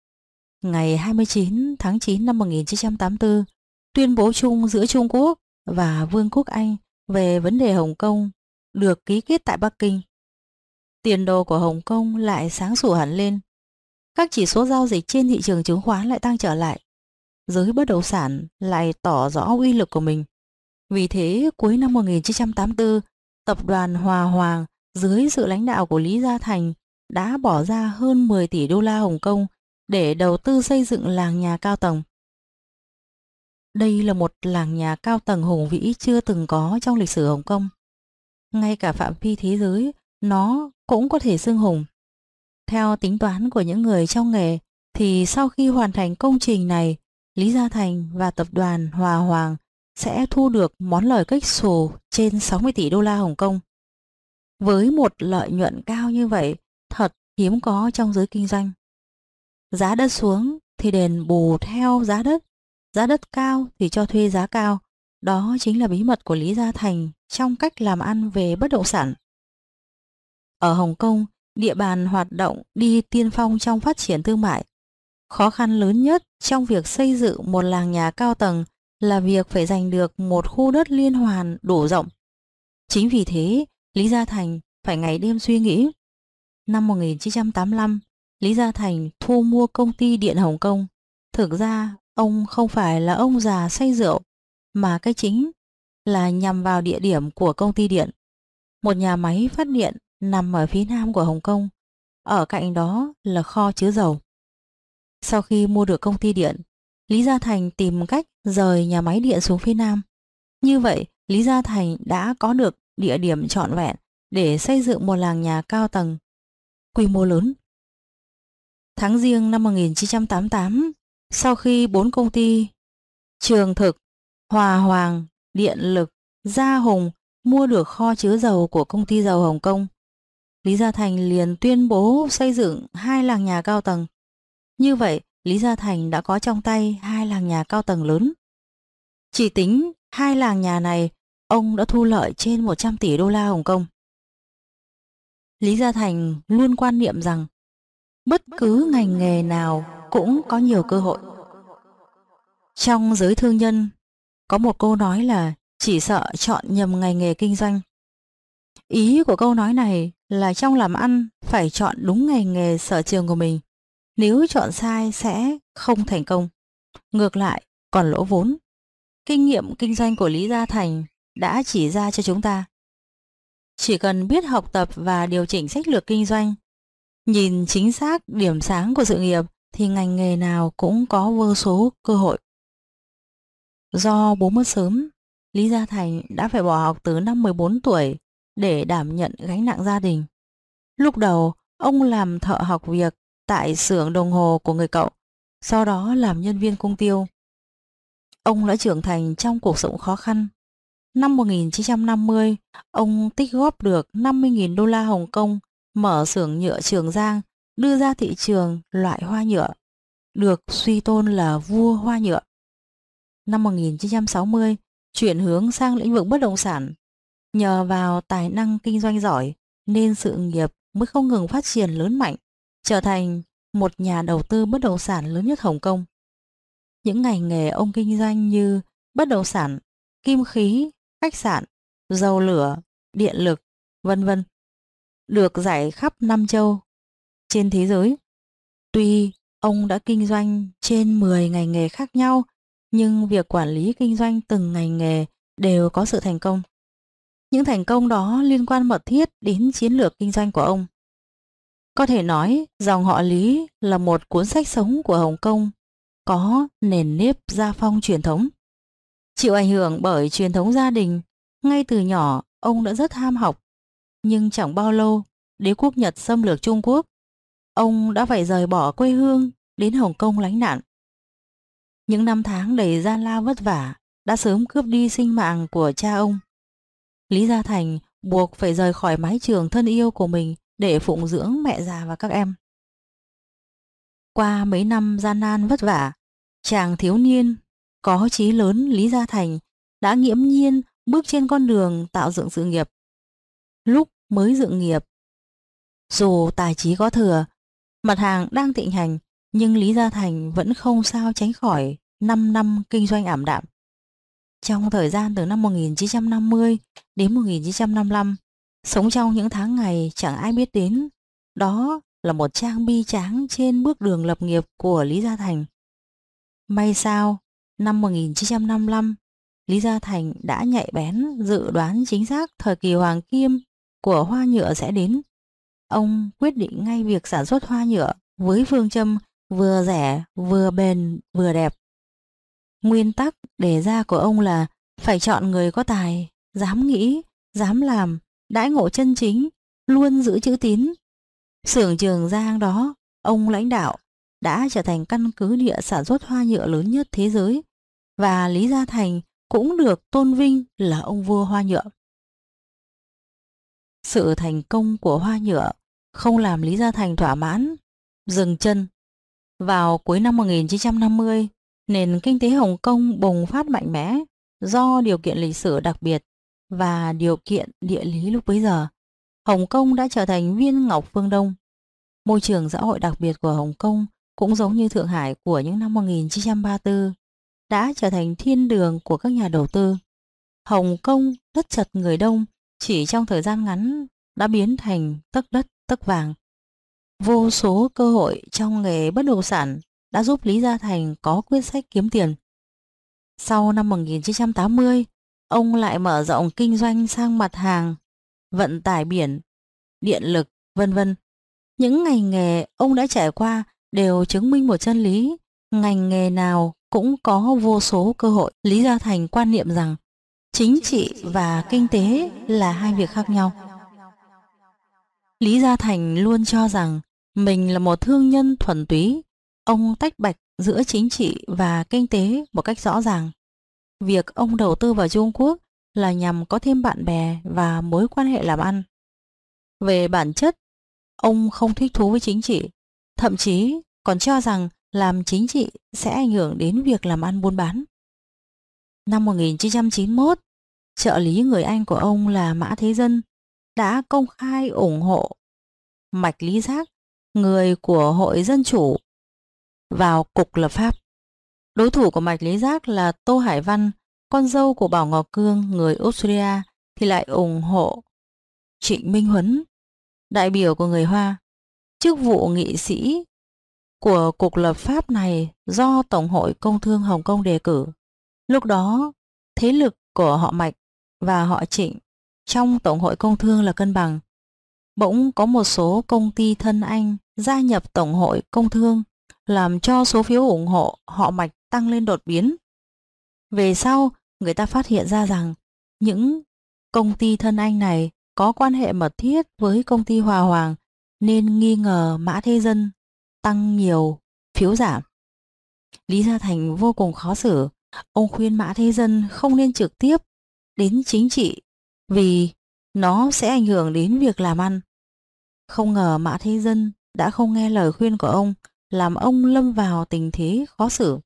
Ngày hai mươi chín tháng chín năm một nghìn chín trăm tám mươi tư, tuyên bố chung giữa Trung Quốc và Vương quốc Anh về vấn đề Hồng Kông được ký kết tại Bắc Kinh. Tiền đồ của Hồng Kông lại sáng sủa hẳn lên. Các chỉ số giao dịch trên thị trường chứng khoán lại tăng trở lại. Giới bất động sản lại tỏ rõ uy lực của mình. Vì thế, cuối năm một nghìn chín trăm tám mươi tư, tập đoàn Hòa Hoàng dưới sự lãnh đạo của Lý Gia Thành đã bỏ ra hơn mười tỷ đô la Hồng Kông để đầu tư xây dựng làng nhà cao tầng. Đây là một làng nhà cao tầng hùng vĩ chưa từng có trong lịch sử Hồng Kông. Ngay cả phạm vi thế giới, nó cũng có thể xưng hùng. Theo tính toán của những người trong nghề thì sau khi hoàn thành công trình này, Lý Gia Thành và tập đoàn Hòa Hoàng sẽ thu được món lời kếch xù trên sáu mươi tỷ đô la Hồng Kông. Với một lợi nhuận cao như vậy, thật hiếm có trong giới kinh doanh. Giá đất xuống thì đền bù theo giá đất, giá đất cao thì cho thuê giá cao. Đó chính là bí mật của Lý Gia Thành trong cách làm ăn về bất động sản. Ở Hồng Kông, địa bàn hoạt động đi tiên phong trong phát triển thương mại. Khó khăn lớn nhất trong việc xây dựng một làng nhà cao tầng là việc phải giành được một khu đất liên hoàn đủ rộng. Chính vì thế, Lý Gia Thành phải ngày đêm suy nghĩ. Năm một nghìn chín trăm tám mươi lăm, Lý Gia Thành thu mua công ty điện Hồng Kông. Thực ra, ông không phải là ông già say rượu, mà cái chính là nhằm vào địa điểm của công ty điện. Một nhà máy phát điện nằm ở phía nam của Hồng Kông, ở cạnh đó là kho chứa dầu. Sau khi mua được công ty điện, Lý Gia Thành tìm cách rời nhà máy điện xuống phía nam. Như vậy, Lý Gia Thành đã có được địa điểm trọn vẹn để xây dựng một làng nhà cao tầng quy mô lớn. Tháng Giêng năm một nghìn chín trăm tám mươi tám, sau khi bốn công ty Trường Thực, Hòa Hoàng, Điện Lực, Gia Hùng mua được kho chứa dầu của công ty dầu Hồng Kông, Lý Gia Thành liền tuyên bố xây dựng hai làng nhà cao tầng. Như vậy, Lý Gia Thành đã có trong tay hai làng nhà cao tầng lớn. Chỉ tính hai làng nhà này, ông đã thu lợi trên một trăm tỷ đô la Hồng Kông. Lý Gia Thành luôn quan niệm rằng bất cứ ngành nghề nào cũng có nhiều cơ hội. Trong giới thương nhân, có một câu nói là chỉ sợ chọn nhầm ngành nghề kinh doanh. Ý của câu nói này là trong làm ăn phải chọn đúng ngành nghề sở trường của mình. Nếu chọn sai sẽ không thành công, ngược lại còn lỗ vốn. Kinh nghiệm kinh doanh của Lý Gia Thành đã chỉ ra cho chúng ta. Chỉ cần biết học tập và điều chỉnh sách lược kinh doanh, nhìn chính xác điểm sáng của sự nghiệp thì ngành nghề nào cũng có vô số cơ hội. Do bố mất sớm, Lý Gia Thành đã phải bỏ học từ năm mười bốn tuổi để đảm nhận gánh nặng gia đình. Lúc đầu, ông làm thợ học việc tại xưởng đồng hồ của người cậu, sau đó làm nhân viên cung tiêu. Ông đã trưởng thành trong cuộc sống khó khăn. Năm một nghìn chín trăm năm mươi, ông tích góp được năm mươi nghìn đô la Hồng Kông, mở xưởng nhựa Trường Giang, đưa ra thị trường loại hoa nhựa, được suy tôn là vua hoa nhựa. Năm một nghìn chín trăm sáu mươi, chuyển hướng sang lĩnh vực bất động sản. Nhờ vào tài năng kinh doanh giỏi nên sự nghiệp mới không ngừng phát triển lớn mạnh, trở thành một nhà đầu tư bất động sản lớn nhất Hồng Kông. Những ngành nghề ông kinh doanh như bất động sản, kim khí, khách sạn, dầu lửa, điện lực, vân vân được rải khắp năm châu trên thế giới. Tuy ông đã kinh doanh trên mười ngành nghề khác nhau, nhưng việc quản lý kinh doanh từng ngành nghề đều có sự thành công. Những thành công đó liên quan mật thiết đến chiến lược kinh doanh của ông. Có thể nói dòng họ Lý là một cuốn sách sống của Hồng Kông, có nền nếp gia phong truyền thống. Chịu ảnh hưởng bởi truyền thống gia đình, ngay từ nhỏ ông đã rất ham học. Nhưng chẳng bao lâu, đế quốc Nhật xâm lược Trung Quốc, ông đã phải rời bỏ quê hương đến Hồng Kông lánh nạn. Những năm tháng đầy gian lao vất vả đã sớm cướp đi sinh mạng của cha ông. Lý Gia Thành buộc phải rời khỏi mái trường thân yêu của mình để phụng dưỡng mẹ già và các em. Qua mấy năm gian nan vất vả, chàng thiếu niên có chí lớn Lý Gia Thành đã nghiễm nhiên bước trên con đường tạo dựng sự nghiệp. Lúc mới dựng nghiệp, dù tài trí có thừa, mặt hàng đang thịnh hành, nhưng Lý Gia Thành vẫn không sao tránh khỏi năm năm kinh doanh ảm đạm. Trong thời gian từ năm một nghìn chín trăm năm mươi đến một nghìn chín trăm năm mươi lăm, sống trong những tháng ngày chẳng ai biết đến, đó là một trang bi tráng trên bước đường lập nghiệp của Lý Gia Thành. May sao, năm một nghìn chín trăm năm mươi lăm, Lý Gia Thành đã nhạy bén dự đoán chính xác thời kỳ hoàng kim của hoa nhựa sẽ đến. Ông quyết định ngay việc sản xuất hoa nhựa với phương châm vừa rẻ, vừa bền, vừa đẹp. Nguyên tắc đề ra của ông là phải chọn người có tài, dám nghĩ, dám làm, đãi ngộ chân chính, luôn giữ chữ tín. Xưởng Trường Giang đó ông lãnh đạo đã trở thành căn cứ địa sản xuất hoa nhựa lớn nhất thế giới, và Lý Gia Thành cũng được tôn vinh là ông vua hoa nhựa. Sự thành công của hoa nhựa không làm Lý Gia Thành thỏa mãn, dừng chân. Vào cuối năm một nghìn chín trăm năm mươi, nền kinh tế Hồng Kông bùng phát mạnh mẽ do điều kiện lịch sử đặc biệt và điều kiện địa lý lúc bấy giờ. Hồng Kông đã trở thành viên ngọc phương Đông. Môi trường xã hội đặc biệt của Hồng Kông cũng giống như Thượng Hải của những năm một nghìn chín trăm ba mươi tư, đã trở thành thiên đường của các nhà đầu tư. Hồng Kông đất chật người đông, chỉ trong thời gian ngắn đã biến thành tấc đất tấc vàng. Vô số cơ hội trong nghề bất động sản đã giúp Lý Gia Thành có quyết sách kiếm tiền. Sau năm một nghìn chín trăm tám mươi, ông lại mở rộng kinh doanh sang mặt hàng vận tải biển, điện lực, vân vân. Những ngành nghề ông đã trải qua đều chứng minh một chân lý: ngành nghề nào cũng có vô số cơ hội. Lý Gia Thành quan niệm rằng chính trị và kinh tế là hai việc khác nhau. Lý Gia Thành luôn cho rằng mình là một thương nhân thuần túy. Ông tách bạch giữa chính trị và kinh tế một cách rõ ràng. Việc ông đầu tư vào Trung Quốc là nhằm có thêm bạn bè và mối quan hệ làm ăn. Về bản chất, ông không thích thú với chính trị, thậm chí còn cho rằng làm chính trị sẽ ảnh hưởng đến việc làm ăn buôn bán. Năm một nghìn chín trăm chín mươi mốt, trợ lý người Anh của ông là Mã Thế Dân đã công khai ủng hộ Mạch Lý Giác, người của Hội Dân Chủ, vào Cục Lập pháp. Đối thủ của Mạch Lý Giác là Tô Hải Văn, con dâu của Bảo Ngọc Cương, người Australia, thì lại ủng hộ Trịnh Minh Huấn, đại biểu của người Hoa. Chức vụ nghị sĩ của Cục Lập pháp này do Tổng hội Công thương Hồng Kông đề cử. Lúc đó, thế lực của họ Mạch và họ Trịnh trong Tổng hội Công thương là cân bằng. Bỗng có một số công ty thân Anh gia nhập Tổng hội Công thương, làm cho số phiếu ủng hộ họ Mạch tăng lên đột biến. Về sau, người ta phát hiện ra rằng những công ty thân Anh này có quan hệ mật thiết với công ty Hòa Hoàng, nên nghi ngờ Mã Thế Dân tăng nhiều phiếu giảm. Lý Gia Thành vô cùng khó xử. Ông khuyên Mã Thế Dân không nên trực tiếp đến chính trị vì nó sẽ ảnh hưởng đến việc làm ăn. Không ngờ Mã Thế Dân đã không nghe lời khuyên của ông, làm ông lâm vào tình thế khó xử.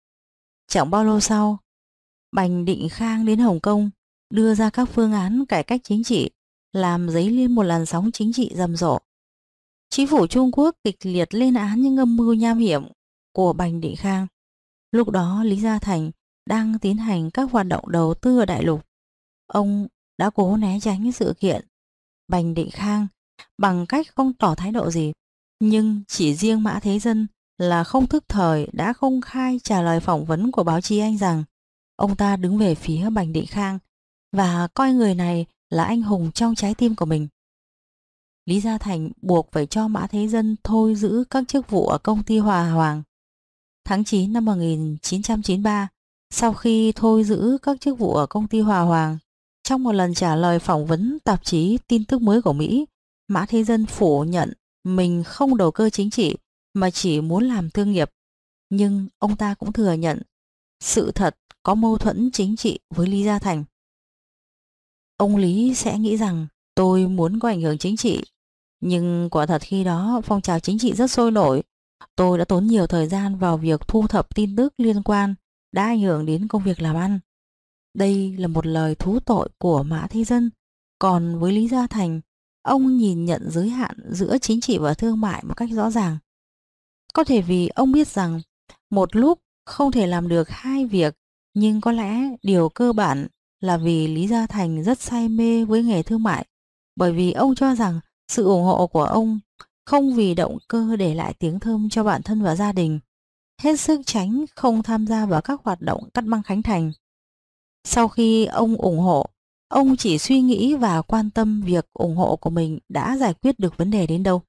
Chẳng bao lâu sau, Bành Định Khang đến Hồng Kông đưa ra các phương án cải cách chính trị, làm dấy lên một làn sóng chính trị rầm rộ. Chính phủ Trung Quốc kịch liệt lên án những âm mưu nham hiểm của Bành Định Khang. Lúc đó Lý Gia Thành đang tiến hành các hoạt động đầu tư ở đại lục. Ông đã cố né tránh sự kiện Bành Định Khang bằng cách không tỏ thái độ gì. Nhưng chỉ riêng Mã Thế Dân là không thức thời đã công khai trả lời phỏng vấn của báo chí Anh rằng ông ta đứng về phía Bành Định Khang và coi người này là anh hùng trong trái tim của mình. Lý Gia Thành buộc phải cho Mã Thế Dân thôi giữ các chức vụ ở công ty Hòa Hoàng. Tháng chín năm một nghìn chín trăm chín mươi ba, sau khi thôi giữ các chức vụ ở công ty Hòa Hoàng, trong một lần trả lời phỏng vấn tạp chí Tin tức mới của Mỹ, Mã Thế Dân phủ nhận mình không đầu cơ chính trị mà chỉ muốn làm thương nghiệp. Nhưng ông ta cũng thừa nhận sự thật có mâu thuẫn chính trị với Lý Gia Thành. Ông Lý sẽ nghĩ rằng tôi muốn có ảnh hưởng chính trị, nhưng quả thật khi đó phong trào chính trị rất sôi nổi. Tôi đã tốn nhiều thời gian vào việc thu thập tin tức liên quan, đã ảnh hưởng đến công việc làm ăn. Đây là một lời thú tội của Mã Thế Dân. Còn với Lý Gia Thành, ông nhìn nhận giới hạn giữa chính trị và thương mại một cách rõ ràng. Có thể vì ông biết rằng một lúc không thể làm được hai việc, nhưng có lẽ điều cơ bản là vì Lý Gia Thành rất say mê với nghề thương mại, bởi vì ông cho rằng sự ủng hộ của ông không vì động cơ để lại tiếng thơm cho bản thân và gia đình, hết sức tránh không tham gia vào các hoạt động cắt băng khánh thành. Sau khi ông ủng hộ, ông chỉ suy nghĩ và quan tâm việc ủng hộ của mình đã giải quyết được vấn đề đến đâu.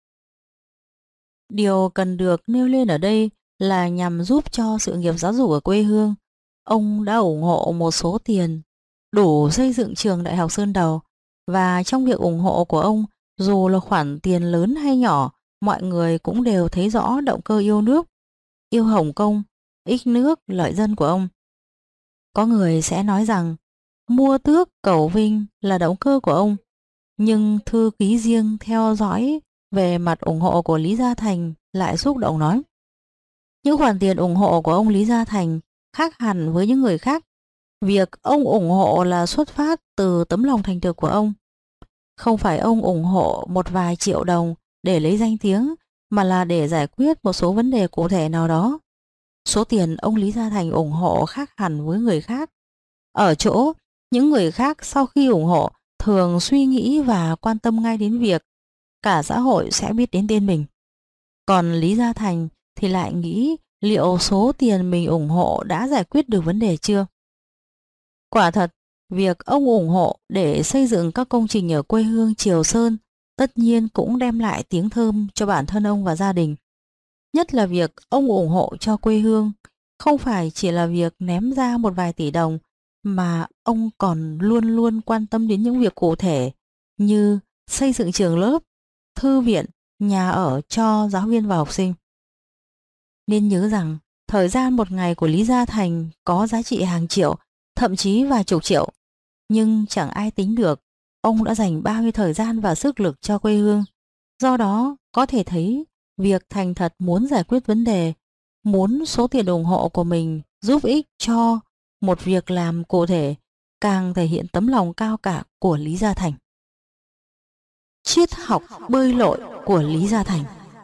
Điều cần được nêu lên ở đây là nhằm giúp cho sự nghiệp giáo dục ở quê hương. Ông đã ủng hộ một số tiền đủ xây dựng trường Đại học Sơn Đầu, và trong việc ủng hộ của ông, dù là khoản tiền lớn hay nhỏ, mọi người cũng đều thấy rõ động cơ yêu nước, yêu Hồng Kông, ích nước, lợi dân của ông. Có người sẽ nói rằng mua tước cầu vinh là động cơ của ông, nhưng thư ký riêng theo dõi về mặt ủng hộ của Lý Gia Thành lại xúc động nói: những khoản tiền ủng hộ của ông Lý Gia Thành khác hẳn với những người khác. Việc ông ủng hộ là xuất phát từ tấm lòng thành thực của ông. Không phải ông ủng hộ một vài triệu đồng để lấy danh tiếng, mà là để giải quyết một số vấn đề cụ thể nào đó. Số tiền ông Lý Gia Thành ủng hộ khác hẳn với người khác, ở chỗ những người khác sau khi ủng hộ thường suy nghĩ và quan tâm ngay đến việc cả xã hội sẽ biết đến tên mình. Còn Lý Gia Thành thì lại nghĩ liệu số tiền mình ủng hộ đã giải quyết được vấn đề chưa. Quả thật, việc ông ủng hộ để xây dựng các công trình ở quê hương Triều Sơn tất nhiên cũng đem lại tiếng thơm cho bản thân ông và gia đình. Nhất là việc ông ủng hộ cho quê hương không phải chỉ là việc ném ra một vài tỷ đồng, mà ông còn luôn luôn quan tâm đến những việc cụ thể như xây dựng trường lớp, thư viện, nhà ở cho giáo viên và học sinh. Nên nhớ rằng thời gian một ngày của Lý Gia Thành có giá trị hàng triệu, thậm chí vài chục triệu, nhưng chẳng ai tính được ông đã dành bao nhiêu thời gian và sức lực cho quê hương. Do đó có thể thấy việc thành thật muốn giải quyết vấn đề, muốn số tiền ủng hộ của mình giúp ích cho một việc làm cụ thể, càng thể hiện tấm lòng cao cả của Lý Gia Thành. Triết học bơi lội của Lý Gia Thành.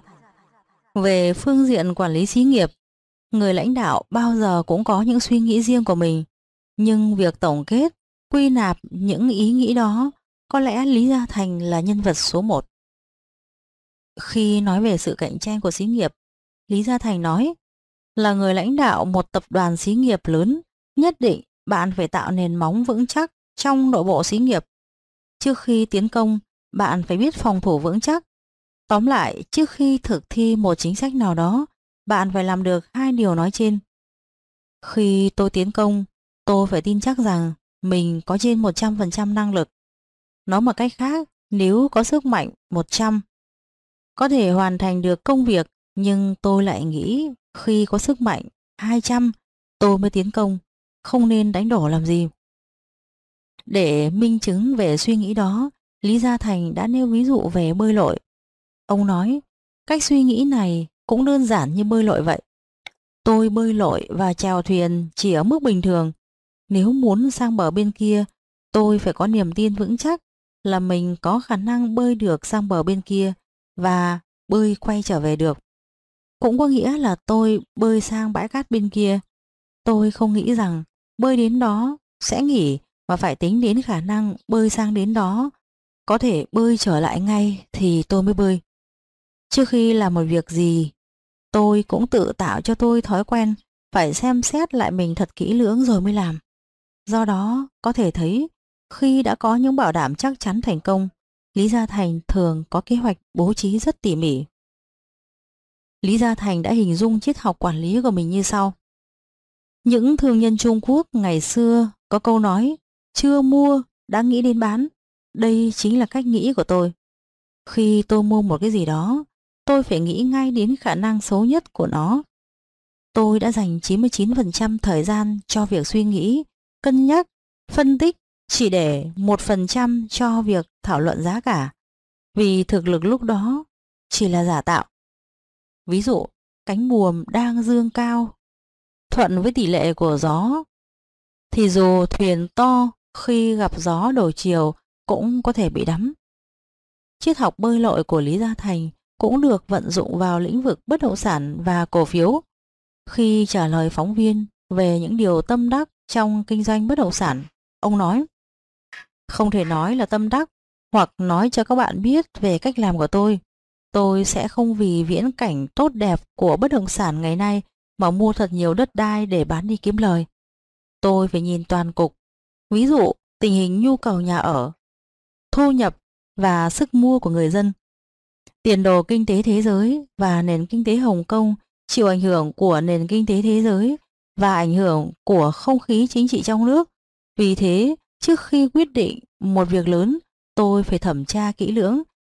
Về phương diện quản lý xí nghiệp, người lãnh đạo bao giờ cũng có những suy nghĩ riêng của mình, nhưng việc tổng kết, quy nạp những ý nghĩ đó, có lẽ Lý Gia Thành là nhân vật số một. Khi nói về sự cạnh tranh của xí nghiệp, Lý Gia Thành nói: là người lãnh đạo một tập đoàn xí nghiệp lớn, nhất định bạn phải tạo nền móng vững chắc trong nội bộ xí nghiệp. Trước khi tiến công, bạn phải biết phòng thủ vững chắc. Tóm lại, trước khi thực thi một chính sách nào đó, bạn phải làm được hai điều nói trên. Khi tôi tiến công, tôi phải tin chắc rằng mình có trên một trăm phần trăm năng lực. Nói một cách khác, nếu có sức mạnh một trăm, có thể hoàn thành được công việc, nhưng tôi lại nghĩ khi có sức mạnh hai trăm, tôi mới tiến công, không nên đánh đổ làm gì. Để minh chứng về suy nghĩ đó, Lý Gia Thành đã nêu ví dụ về bơi lội. Ông nói, cách suy nghĩ này cũng đơn giản như bơi lội vậy. Tôi bơi lội và chèo thuyền chỉ ở mức bình thường. Nếu muốn sang bờ bên kia, tôi phải có niềm tin vững chắc là mình có khả năng bơi được sang bờ bên kia và bơi quay trở về được. Cũng có nghĩa là tôi bơi sang bãi cát bên kia. Tôi không nghĩ rằng bơi đến đó sẽ nghỉ, mà phải tính đến khả năng bơi sang đến đó có thể bơi trở lại ngay thì tôi mới bơi. Trước khi làm một việc gì, tôi cũng tự tạo cho tôi thói quen phải xem xét lại mình thật kỹ lưỡng rồi mới làm. Do đó có thể thấy khi đã có những bảo đảm chắc chắn thành công, Lý Gia Thành thường có kế hoạch bố trí rất tỉ mỉ. Lý Gia Thành đã hình dung triết học quản lý của mình như sau. Những thương nhân Trung Quốc ngày xưa có câu nói chưa mua đã nghĩ đến bán. Đây chính là cách nghĩ của tôi. Khi tôi mua một cái gì đó, tôi phải nghĩ ngay đến khả năng xấu nhất của nó. Tôi đã dành chín mươi chín phần trăm thời gian cho việc suy nghĩ, cân nhắc, phân tích, chỉ để một phần trăm cho việc thảo luận giá cả, vì thực lực lúc đó chỉ là giả tạo. Ví dụ, cánh buồm đang dương cao, thuận với tỷ lệ của gió, thì dù thuyền to khi gặp gió đổi chiều cũng có thể bị đắm. Triết học bơi lội của Lý Gia Thành cũng được vận dụng vào lĩnh vực bất động sản và cổ phiếu. Khi trả lời phóng viên về những điều tâm đắc trong kinh doanh bất động sản, ông nói: không thể nói là tâm đắc hoặc nói cho các bạn biết về cách làm của tôi. Tôi sẽ không vì viễn cảnh tốt đẹp của bất động sản ngày nay mà mua thật nhiều đất đai để bán đi kiếm lời. Tôi phải nhìn toàn cục, ví dụ tình hình nhu cầu nhà ở, thu nhập và sức mua của người dân. Tiền đồ kinh tế thế giới và nền kinh tế Hồng Kông chịu ảnh hưởng của nền kinh tế thế giới và ảnh hưởng của không khí chính trị trong nước. Vì thế, trước khi quyết định một việc lớn, tôi phải thẩm tra kỹ lưỡng,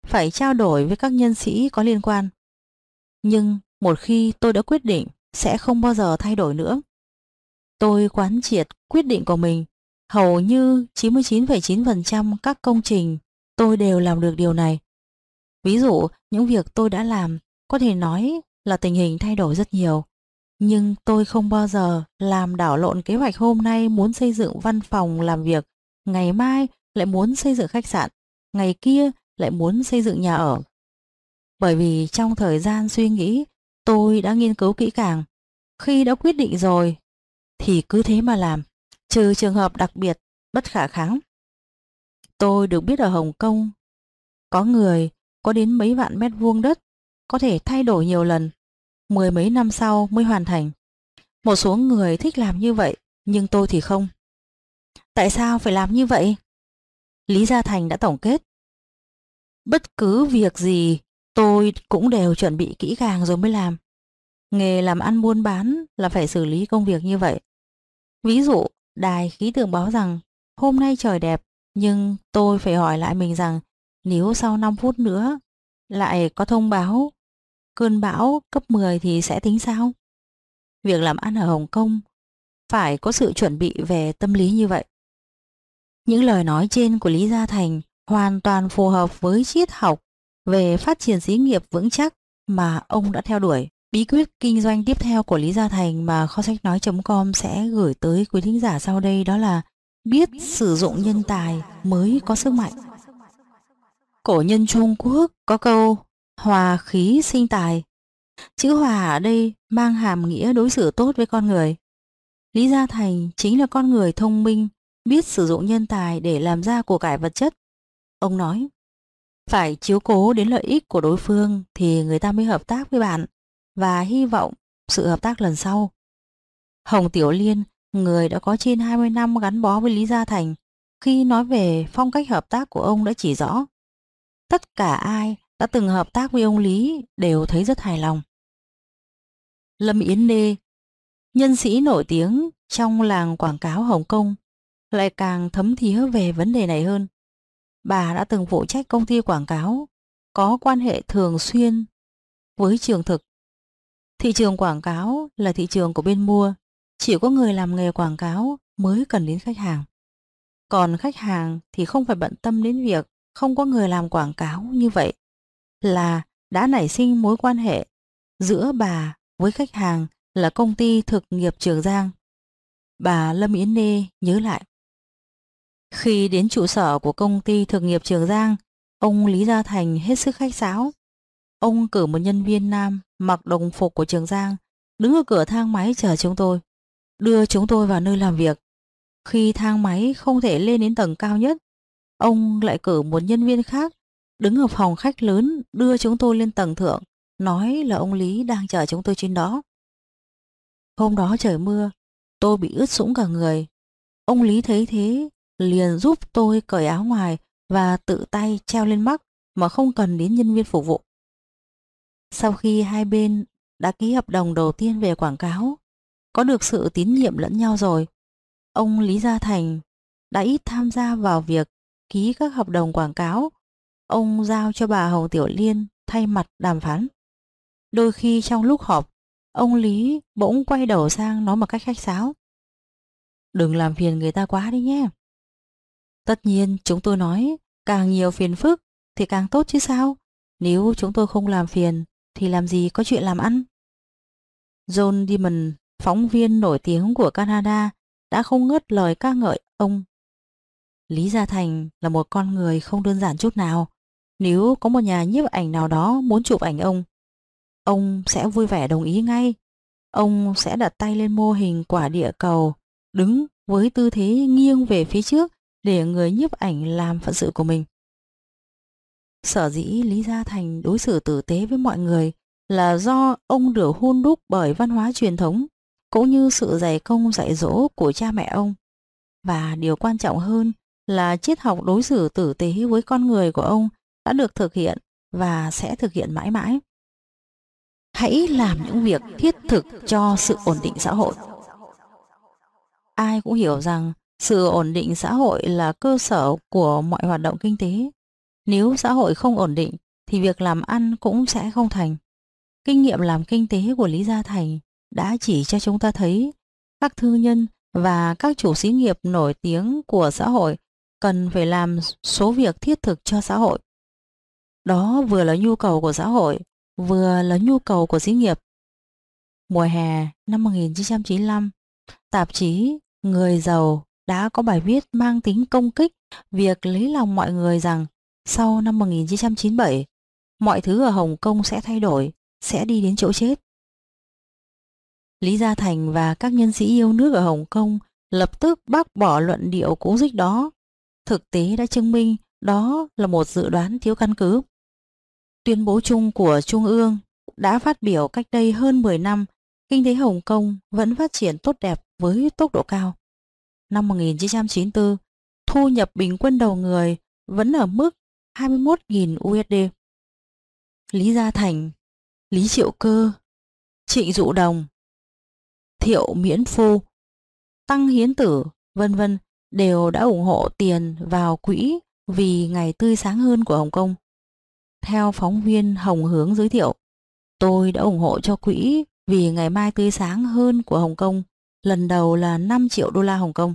phải trao đổi với các nhân sĩ có liên quan. Nhưng một khi tôi đã quyết định sẽ không bao giờ thay đổi nữa. Tôi quán triệt quyết định của mình, hầu như chín mươi chín phẩy chín phần trăm các công trình tôi đều làm được điều này. Ví dụ, những việc tôi đã làm có thể nói là tình hình thay đổi rất nhiều, nhưng tôi không bao giờ làm đảo lộn kế hoạch. Hôm nay muốn xây dựng văn phòng làm việc, ngày mai lại muốn xây dựng khách sạn, ngày kia lại muốn xây dựng nhà ở. Bởi vì trong thời gian suy nghĩ, tôi đã nghiên cứu kỹ càng. Khi đã quyết định rồi thì cứ thế mà làm, trừ trường hợp đặc biệt bất khả kháng. Tôi được biết ở Hồng Kông có người có đến mấy vạn mét vuông đất có thể thay đổi nhiều lần, mười mấy năm sau mới hoàn thành. Một số người thích làm như vậy, nhưng tôi thì không. Tại sao phải làm như vậy? Lý Gia Thành đã tổng kết. Bất cứ việc gì tôi cũng đều chuẩn bị kỹ càng rồi mới làm. Nghề làm ăn buôn bán là phải xử lý công việc như vậy. Ví dụ, đài khí tượng báo rằng hôm nay trời đẹp, nhưng tôi phải hỏi lại mình rằng nếu sau năm phút nữa lại có thông báo cơn bão cấp mười thì sẽ tính sao? Việc làm ăn ở Hồng Kông phải có sự chuẩn bị về tâm lý như vậy. Những lời nói trên của Lý Gia Thành hoàn toàn phù hợp với triết học về phát triển xí nghiệp vững chắc mà ông đã theo đuổi. Bí quyết kinh doanh tiếp theo của Lý Gia Thành mà kho sách nói chấm com sẽ gửi tới quý thính giả sau đây đó là biết sử dụng nhân tài mới có sức mạnh. Cổ nhân Trung Quốc có câu hòa khí sinh tài. Chữ hòa ở đây mang hàm nghĩa đối xử tốt với con người. Lý Gia Thành chính là con người thông minh, biết sử dụng nhân tài để làm ra của cải vật chất. Ông nói, phải chiếu cố đến lợi ích của đối phương thì người ta mới hợp tác với bạn và hy vọng sự hợp tác lần sau. Hồng Tiểu Liên, người đã có trên hai mươi năm gắn bó với Lý Gia Thành, khi nói về phong cách hợp tác của ông đã chỉ rõ. Tất cả ai đã từng hợp tác với ông Lý đều thấy rất hài lòng. Lâm Yến Nê, nhân sĩ nổi tiếng trong làng quảng cáo Hồng Kông, lại càng thấm thía về vấn đề này hơn. Bà đã từng phụ trách công ty quảng cáo, có quan hệ thường xuyên với trường thực. Thị trường quảng cáo là thị trường của bên mua, chỉ có người làm nghề quảng cáo mới cần đến khách hàng. Còn khách hàng thì không phải bận tâm đến việc không có người làm quảng cáo. Như vậy là đã nảy sinh mối quan hệ giữa bà với khách hàng là công ty thực nghiệp Trường Giang. Bà Lâm Yến Nê nhớ lại. Khi đến trụ sở của công ty thực nghiệp Trường Giang, ông Lý Gia Thành hết sức khách sáo. Ông cử một nhân viên nam mặc đồng phục của Trường Giang đứng ở cửa thang máy chờ chúng tôi, đưa chúng tôi vào nơi làm việc. Khi thang máy không thể lên đến tầng cao nhất, ông lại cử một nhân viên khác đứng ở phòng khách lớn đưa chúng tôi lên tầng thượng, nói là ông Lý đang chờ chúng tôi trên đó. Hôm đó trời mưa, tôi bị ướt sũng cả người. Ông Lý thấy thế liền giúp tôi cởi áo ngoài và tự tay treo lên mắc mà không cần đến nhân viên phục vụ. Sau khi hai bên đã ký hợp đồng đầu tiên về quảng cáo, có được sự tín nhiệm lẫn nhau rồi, ông Lý Gia Thành đã ít tham gia vào việc ký các hợp đồng quảng cáo. Ông giao cho bà Hồng Tiểu Liên thay mặt đàm phán. Đôi khi trong lúc họp, ông Lý bỗng quay đầu sang nói một cách khách sáo, đừng làm phiền người ta quá đi nhé. Tất nhiên chúng tôi nói càng nhiều phiền phức thì càng tốt chứ sao. Nếu chúng tôi không làm phiền thì làm gì có chuyện làm ăn. John Dimon, phóng viên nổi tiếng của Canada, đã không ngớt lời ca ngợi ông. Lý Gia Thành là một con người không đơn giản chút nào. Nếu có một nhà nhiếp ảnh nào đó muốn chụp ảnh ông, ông sẽ vui vẻ đồng ý ngay. Ông sẽ đặt tay lên mô hình quả địa cầu, đứng với tư thế nghiêng về phía trước để người nhiếp ảnh làm phận sự của mình. Sở dĩ Lý Gia Thành đối xử tử tế với mọi người là do ông được hun đúc bởi văn hóa truyền thống cũng như sự dày công dạy dỗ của cha mẹ ông. Và điều quan trọng hơn là triết học đối xử tử tế với con người của ông đã được thực hiện và sẽ thực hiện mãi mãi. Hãy làm những việc thiết thực cho sự ổn định xã hội. Ai cũng hiểu rằng sự ổn định xã hội là cơ sở của mọi hoạt động kinh tế. Nếu xã hội không ổn định thì việc làm ăn cũng sẽ không thành. Kinh nghiệm làm kinh tế của Lý Gia Thành đã chỉ cho chúng ta thấy các thương nhân và các chủ xí nghiệp nổi tiếng của xã hội cần phải làm số việc thiết thực cho xã hội. Đó vừa là nhu cầu của xã hội, vừa là nhu cầu của xí nghiệp. Mùa hè năm một nghìn chín trăm chín mươi lăm, tạp chí Người Giàu đã có bài viết mang tính công kích việc lấy lòng mọi người rằng sau năm một nghìn chín trăm chín mươi bảy, mọi thứ ở Hồng Kông sẽ thay đổi, sẽ đi đến chỗ chết. Lý Gia Thành và các nhân sĩ yêu nước ở Hồng Kông lập tức bác bỏ luận điệu cũ dích đó. Thực tế đã chứng minh đó là một dự đoán thiếu căn cứ. Tuyên bố chung của Trung ương đã phát biểu cách đây hơn mười năm, kinh tế Hồng Kông vẫn phát triển tốt đẹp với tốc độ cao. Năm một nghìn chín trăm chín mươi tư, thu nhập bình quân đầu người vẫn ở mức hai mươi mốt nghìn đô la. Lý Gia Thành, Lý Triệu Cơ, Trịnh Dụ Đồng, Thiệu Miễn Phu, Tăng Hiến Tử, vân vân đều đã ủng hộ tiền vào quỹ vì ngày tươi sáng hơn của Hồng Kông. Theo phóng viên Hồng Hướng giới thiệu, tôi đã ủng hộ cho quỹ vì ngày mai tươi sáng hơn của Hồng Kông, lần đầu là năm triệu đô la Hồng Kông.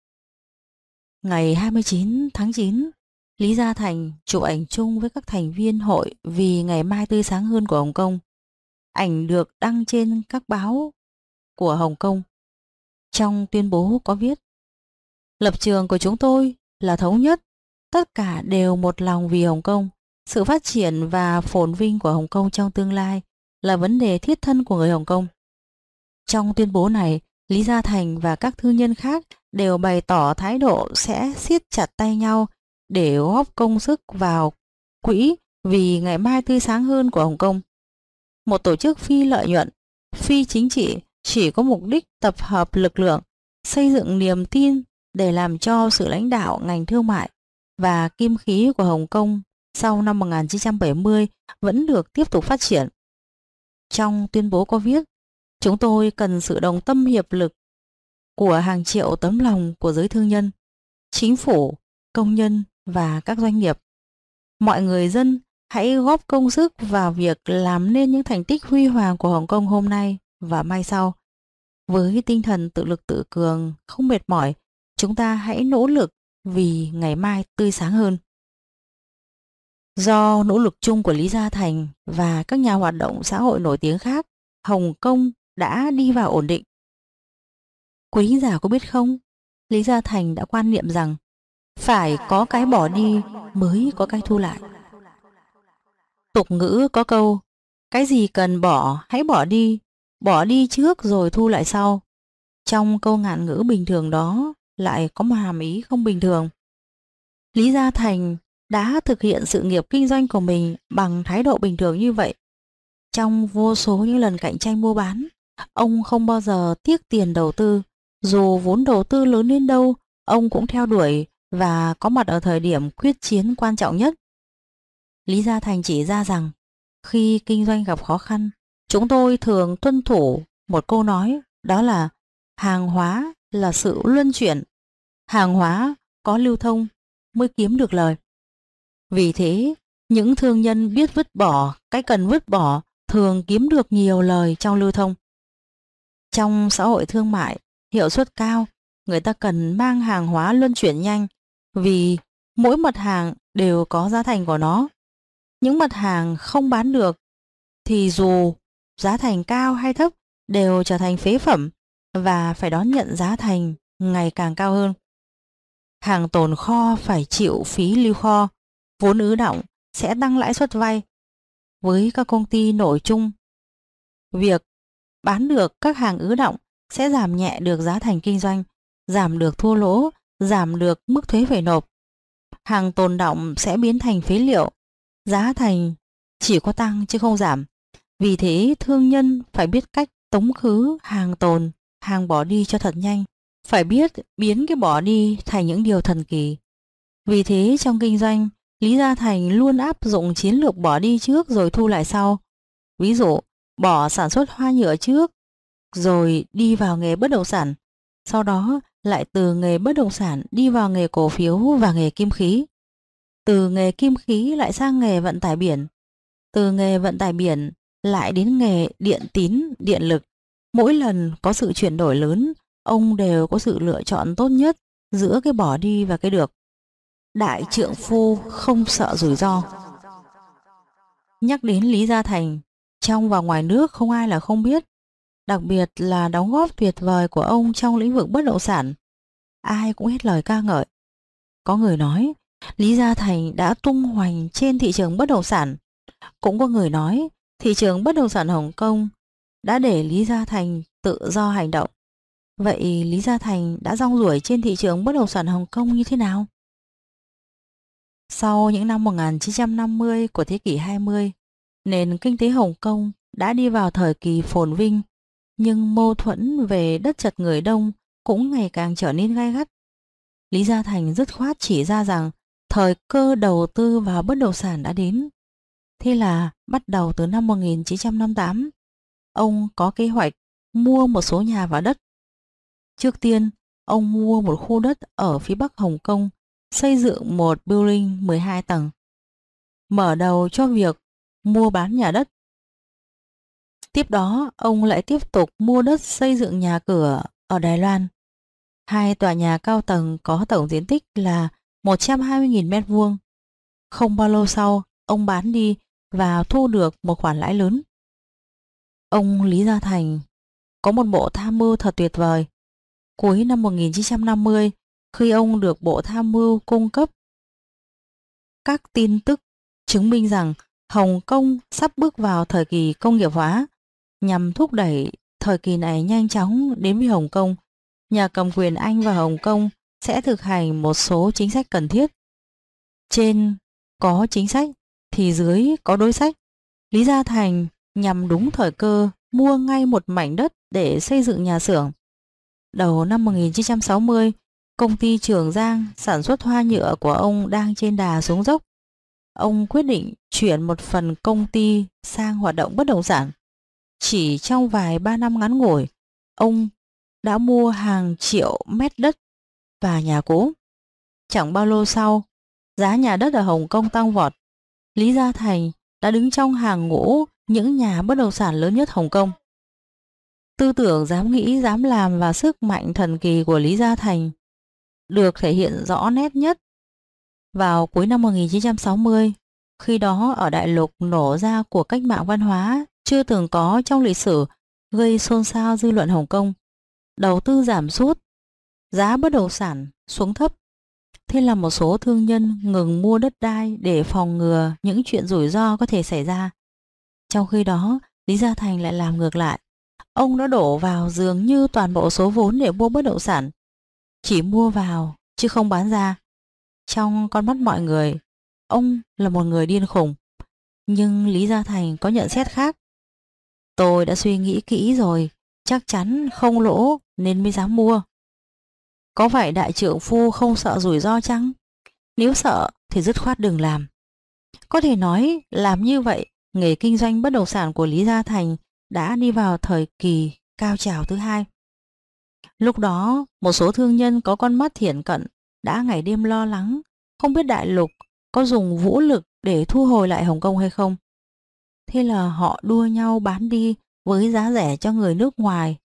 Ngày hai mươi chín tháng chín, Lý Gia Thành chụp ảnh chung với các thành viên hội vì ngày mai tươi sáng hơn của Hồng Kông. Ảnh được đăng trên các báo của Hồng Kông. Trong tuyên bố có viết: lập trường của chúng tôi là thống nhất, tất cả đều một lòng vì Hồng Kông. Sự phát triển và phồn vinh của Hồng Kông trong tương lai là vấn đề thiết thân của người Hồng Kông. Trong tuyên bố này, Lý Gia Thành và các thương nhân khác đều bày tỏ thái độ sẽ siết chặt tay nhau để góp công sức vào quỹ vì ngày mai tươi sáng hơn của Hồng Kông. Một tổ chức phi lợi nhuận, phi chính trị chỉ có mục đích tập hợp lực lượng, xây dựng niềm tin để làm cho sự lãnh đạo ngành thương mại và kim khí của Hồng Kông sau năm một nghìn chín trăm bảy mươi vẫn được tiếp tục phát triển. Trong tuyên bố có viết: chúng tôi cần sự đồng tâm hiệp lực của hàng triệu tấm lòng của giới thương nhân, chính phủ, công nhân và các doanh nghiệp. Mọi người dân hãy góp công sức vào việc làm nên những thành tích huy hoàng của Hồng Kông hôm nay và mai sau. Với tinh thần tự lực tự cường, không mệt mỏi, chúng ta hãy nỗ lực vì ngày mai tươi sáng hơn. Do nỗ lực chung của Lý Gia Thành và các nhà hoạt động xã hội nổi tiếng khác, Hồng Kông đã đi vào ổn định. Quý thính giả có biết không, Lý Gia Thành đã quan niệm rằng phải có cái bỏ đi mới có cái thu lại. Tục ngữ có câu: cái gì cần bỏ hãy bỏ đi, bỏ đi trước rồi thu lại sau. Trong câu ngạn ngữ bình thường đó lại có một hàm ý không bình thường. Lý Gia Thành đã thực hiện sự nghiệp kinh doanh của mình bằng thái độ bình thường như vậy. Trong vô số những lần cạnh tranh mua bán, ông không bao giờ tiếc tiền đầu tư. Dù vốn đầu tư lớn đến đâu, ông cũng theo đuổi và có mặt ở thời điểm quyết chiến quan trọng nhất. Lý Gia Thành chỉ ra rằng, khi kinh doanh gặp khó khăn, chúng tôi thường tuân thủ một câu nói, đó là hàng hóa là sự luân chuyển, hàng hóa có lưu thông mới kiếm được lời. Vì thế, những thương nhân biết vứt bỏ cái cần vứt bỏ thường kiếm được nhiều lời trong lưu thông. Trong xã hội thương mại hiệu suất cao, người ta cần mang hàng hóa luân chuyển nhanh vì mỗi mặt hàng đều có giá thành của nó. Những mặt hàng không bán được thì dù giá thành cao hay thấp đều trở thành phế phẩm và phải đón nhận giá thành ngày càng cao hơn. Hàng tồn kho phải chịu phí lưu kho, vốn ứ đọng sẽ tăng lãi suất vay. Với các công ty nổi chung, việc bán được các hàng ứ đọng sẽ giảm nhẹ được giá thành kinh doanh, giảm được thua lỗ, giảm được mức thuế phải nộp. Hàng tồn đọng sẽ biến thành phế liệu, giá thành chỉ có tăng chứ không giảm. Vì thế thương nhân phải biết cách tống khứ hàng tồn, hàng bỏ đi cho thật nhanh, phải biết biến cái bỏ đi thành những điều thần kỳ. Vì thế trong kinh doanh, Lý Gia Thành luôn áp dụng chiến lược bỏ đi trước rồi thu lại sau. Ví dụ, bỏ sản xuất hoa nhựa trước, rồi đi vào nghề bất động sản, sau đó lại từ nghề bất động sản đi vào nghề cổ phiếu và nghề kim khí. Từ nghề kim khí lại sang nghề vận tải biển, từ nghề vận tải biển lại đến nghề điện tín, điện lực. Mỗi lần có sự chuyển đổi lớn, ông đều có sự lựa chọn tốt nhất giữa cái bỏ đi và cái được. Đại trượng phu không sợ rủi ro. Nhắc đến Lý Gia Thành, trong và ngoài nước không ai là không biết, đặc biệt là đóng góp tuyệt vời của ông trong lĩnh vực bất động sản. Ai cũng hết lời ca ngợi. Có người nói Lý Gia Thành đã tung hoành trên thị trường bất động sản. Cũng có người nói thị trường bất động sản Hồng Kông đã để Lý Gia Thành tự do hành động. Vậy Lý Gia Thành đã rong ruổi trên thị trường bất động sản Hồng Kông như thế nào? Sau những năm một nghìn chín trăm năm mươi của thế kỷ hai mươi, nền kinh tế Hồng Kông đã đi vào thời kỳ phồn vinh, nhưng mâu thuẫn về đất chật người đông cũng ngày càng trở nên gay gắt. Lý Gia Thành dứt khoát chỉ ra rằng thời cơ đầu tư vào bất động sản đã đến. Thế là bắt đầu từ năm một nghìn chín trăm năm mươi tám, ông có kế hoạch mua một số nhà và đất. Trước tiên, ông mua một khu đất ở phía bắc Hồng Kông, xây dựng một building mười hai tầng, mở đầu cho việc mua bán nhà đất. Tiếp đó, ông lại tiếp tục mua đất xây dựng nhà cửa ở Đài Loan. Hai tòa nhà cao tầng có tổng diện tích là một trăm hai mươi nghìn mét vuông. Không bao lâu sau, ông bán đi và thu được một khoản lãi lớn. Ông Lý Gia Thành có một bộ tham mưu thật tuyệt vời. Cuối năm một nghìn chín trăm năm mươi, khi ông được Bộ Tham mưu cung cấp các tin tức chứng minh rằng Hồng Kông sắp bước vào thời kỳ công nghiệp hóa, nhằm thúc đẩy thời kỳ này nhanh chóng đến với Hồng Kông, nhà cầm quyền Anh và Hồng Kông sẽ thực hành một số chính sách cần thiết. Trên có chính sách thì dưới có đối sách. Lý Gia Thành nhằm đúng thời cơ mua ngay một mảnh đất để xây dựng nhà xưởng. Đầu năm một nghìn chín trăm sáu mươi, công ty Trường Giang sản xuất hoa nhựa của ông đang trên đà xuống dốc. Ông quyết định chuyển một phần công ty sang hoạt động bất động sản. Chỉ trong vài ba năm ngắn ngủi, ông đã mua hàng triệu mét đất và nhà cũ. Chẳng bao lâu sau, giá nhà đất ở Hồng Kông tăng vọt. Lý Gia Thành đã đứng trong hàng ngũ những nhà bất động sản lớn nhất Hồng Kông. Tư tưởng dám nghĩ, dám làm và sức mạnh thần kỳ của Lý Gia Thành được thể hiện rõ nét nhất vào cuối năm một nghìn chín trăm sáu mươi, khi đó ở đại lục nổ ra cuộc cách mạng văn hóa chưa từng có trong lịch sử, gây xôn xao dư luận Hồng Kông. Đầu tư giảm sút, giá bất động sản xuống thấp. Thế là một số thương nhân ngừng mua đất đai để phòng ngừa những chuyện rủi ro có thể xảy ra. Trong khi đó, Lý Gia Thành lại làm ngược lại. Ông đã đổ vào dường như toàn bộ số vốn để mua bất động sản, chỉ mua vào chứ không bán ra. Trong con mắt mọi người, ông là một người điên khùng. Nhưng Lý Gia Thành có nhận xét khác. Tôi đã suy nghĩ kỹ rồi, chắc chắn không lỗ nên mới dám mua. Có phải đại trượng phu không sợ rủi ro chăng? Nếu sợ thì dứt khoát đừng làm. Có thể nói làm như vậy, nghề kinh doanh bất động sản của Lý Gia Thành đã đi vào thời kỳ cao trào thứ hai. Lúc đó, một số thương nhân có con mắt thiển cận đã ngày đêm lo lắng, không biết đại lục có dùng vũ lực để thu hồi lại Hồng Kông hay không. Thế là họ đua nhau bán đi với giá rẻ cho người nước ngoài.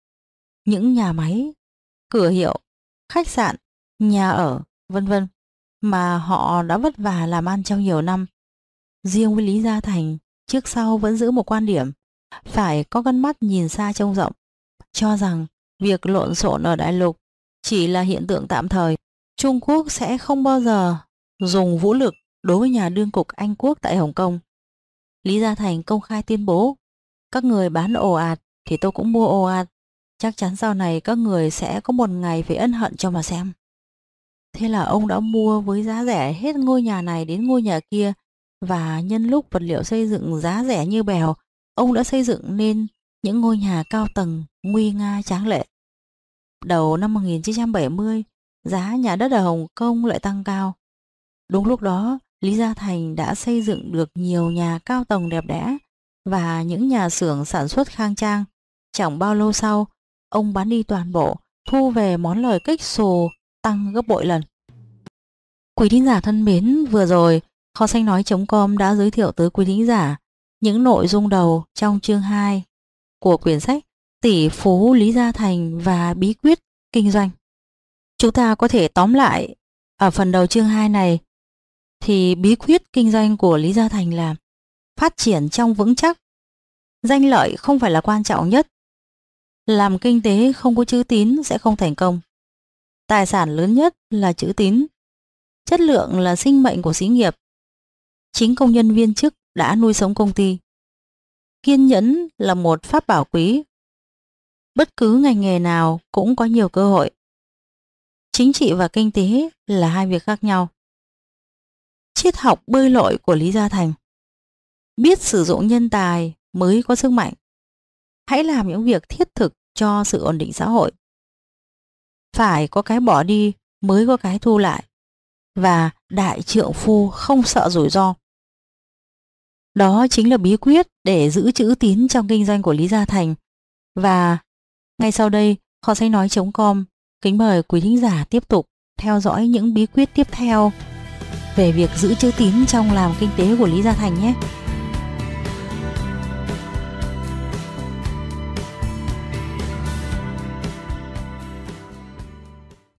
Những nhà máy, cửa hiệu, khách sạn, nhà ở, vân vân mà họ đã vất vả làm ăn trong nhiều năm. Riêng với Lý Gia Thành, trước sau vẫn giữ một quan điểm, phải có con mắt nhìn xa trông rộng, cho rằng việc lộn xộn ở đại lục chỉ là hiện tượng tạm thời. Trung Quốc sẽ không bao giờ dùng vũ lực đối với nhà đương cục Anh Quốc tại Hồng Kông. Lý Gia Thành công khai tuyên bố, các người bán ồ ạt thì tôi cũng mua ồ ạt. Chắc chắn sau này các người sẽ có một ngày phải ân hận cho mà xem. Thế là ông đã mua với giá rẻ hết ngôi nhà này đến ngôi nhà kia, và nhân lúc vật liệu xây dựng giá rẻ như bèo, ông đã xây dựng nên những ngôi nhà cao tầng nguy nga tráng lệ. Đầu năm một nghìn chín trăm bảy mươi, giá nhà đất ở Hồng Kông lại tăng cao. Đúng lúc đó, Lý Gia Thành đã xây dựng được nhiều nhà cao tầng đẹp đẽ và những nhà xưởng sản xuất khang trang. Chẳng bao lâu sau, ông bán đi toàn bộ, thu về món lời kếch xù tăng gấp bội lần. Quý thính giả thân mến, vừa rồi Kho sách nói.com đã giới thiệu tới quý thính giả những nội dung đầu trong chương hai của quyển sách Tỷ phú Lý Gia Thành và bí quyết kinh doanh. Chúng ta có thể tóm lại ở phần đầu chương hai này thì bí quyết kinh doanh của Lý Gia Thành là phát triển trong vững chắc. Danh lợi không phải là quan trọng nhất. Làm kinh tế không có chữ tín sẽ không thành công. Tài sản lớn nhất là chữ tín. Chất lượng là sinh mệnh của xí nghiệp. Chính công nhân viên chức đã nuôi sống công ty. Kiên nhẫn là một pháp bảo quý. Bất cứ ngành nghề nào cũng có nhiều cơ hội. Chính trị và kinh tế là hai việc khác nhau. Triết học bơi lội của Lý Gia Thành. Biết sử dụng nhân tài mới có sức mạnh. Hãy làm những việc thiết thực cho sự ổn định xã hội. Phải có cái bỏ đi mới có cái thu lại. Và đại trượng phu không sợ rủi ro. Đó chính là bí quyết để giữ chữ tín trong kinh doanh của Lý Gia Thành. Và ngay sau đây, Kho sách nói.com kính mời quý thính giả tiếp tục theo dõi những bí quyết tiếp theo về việc giữ chữ tín trong làm kinh tế của Lý Gia Thành nhé.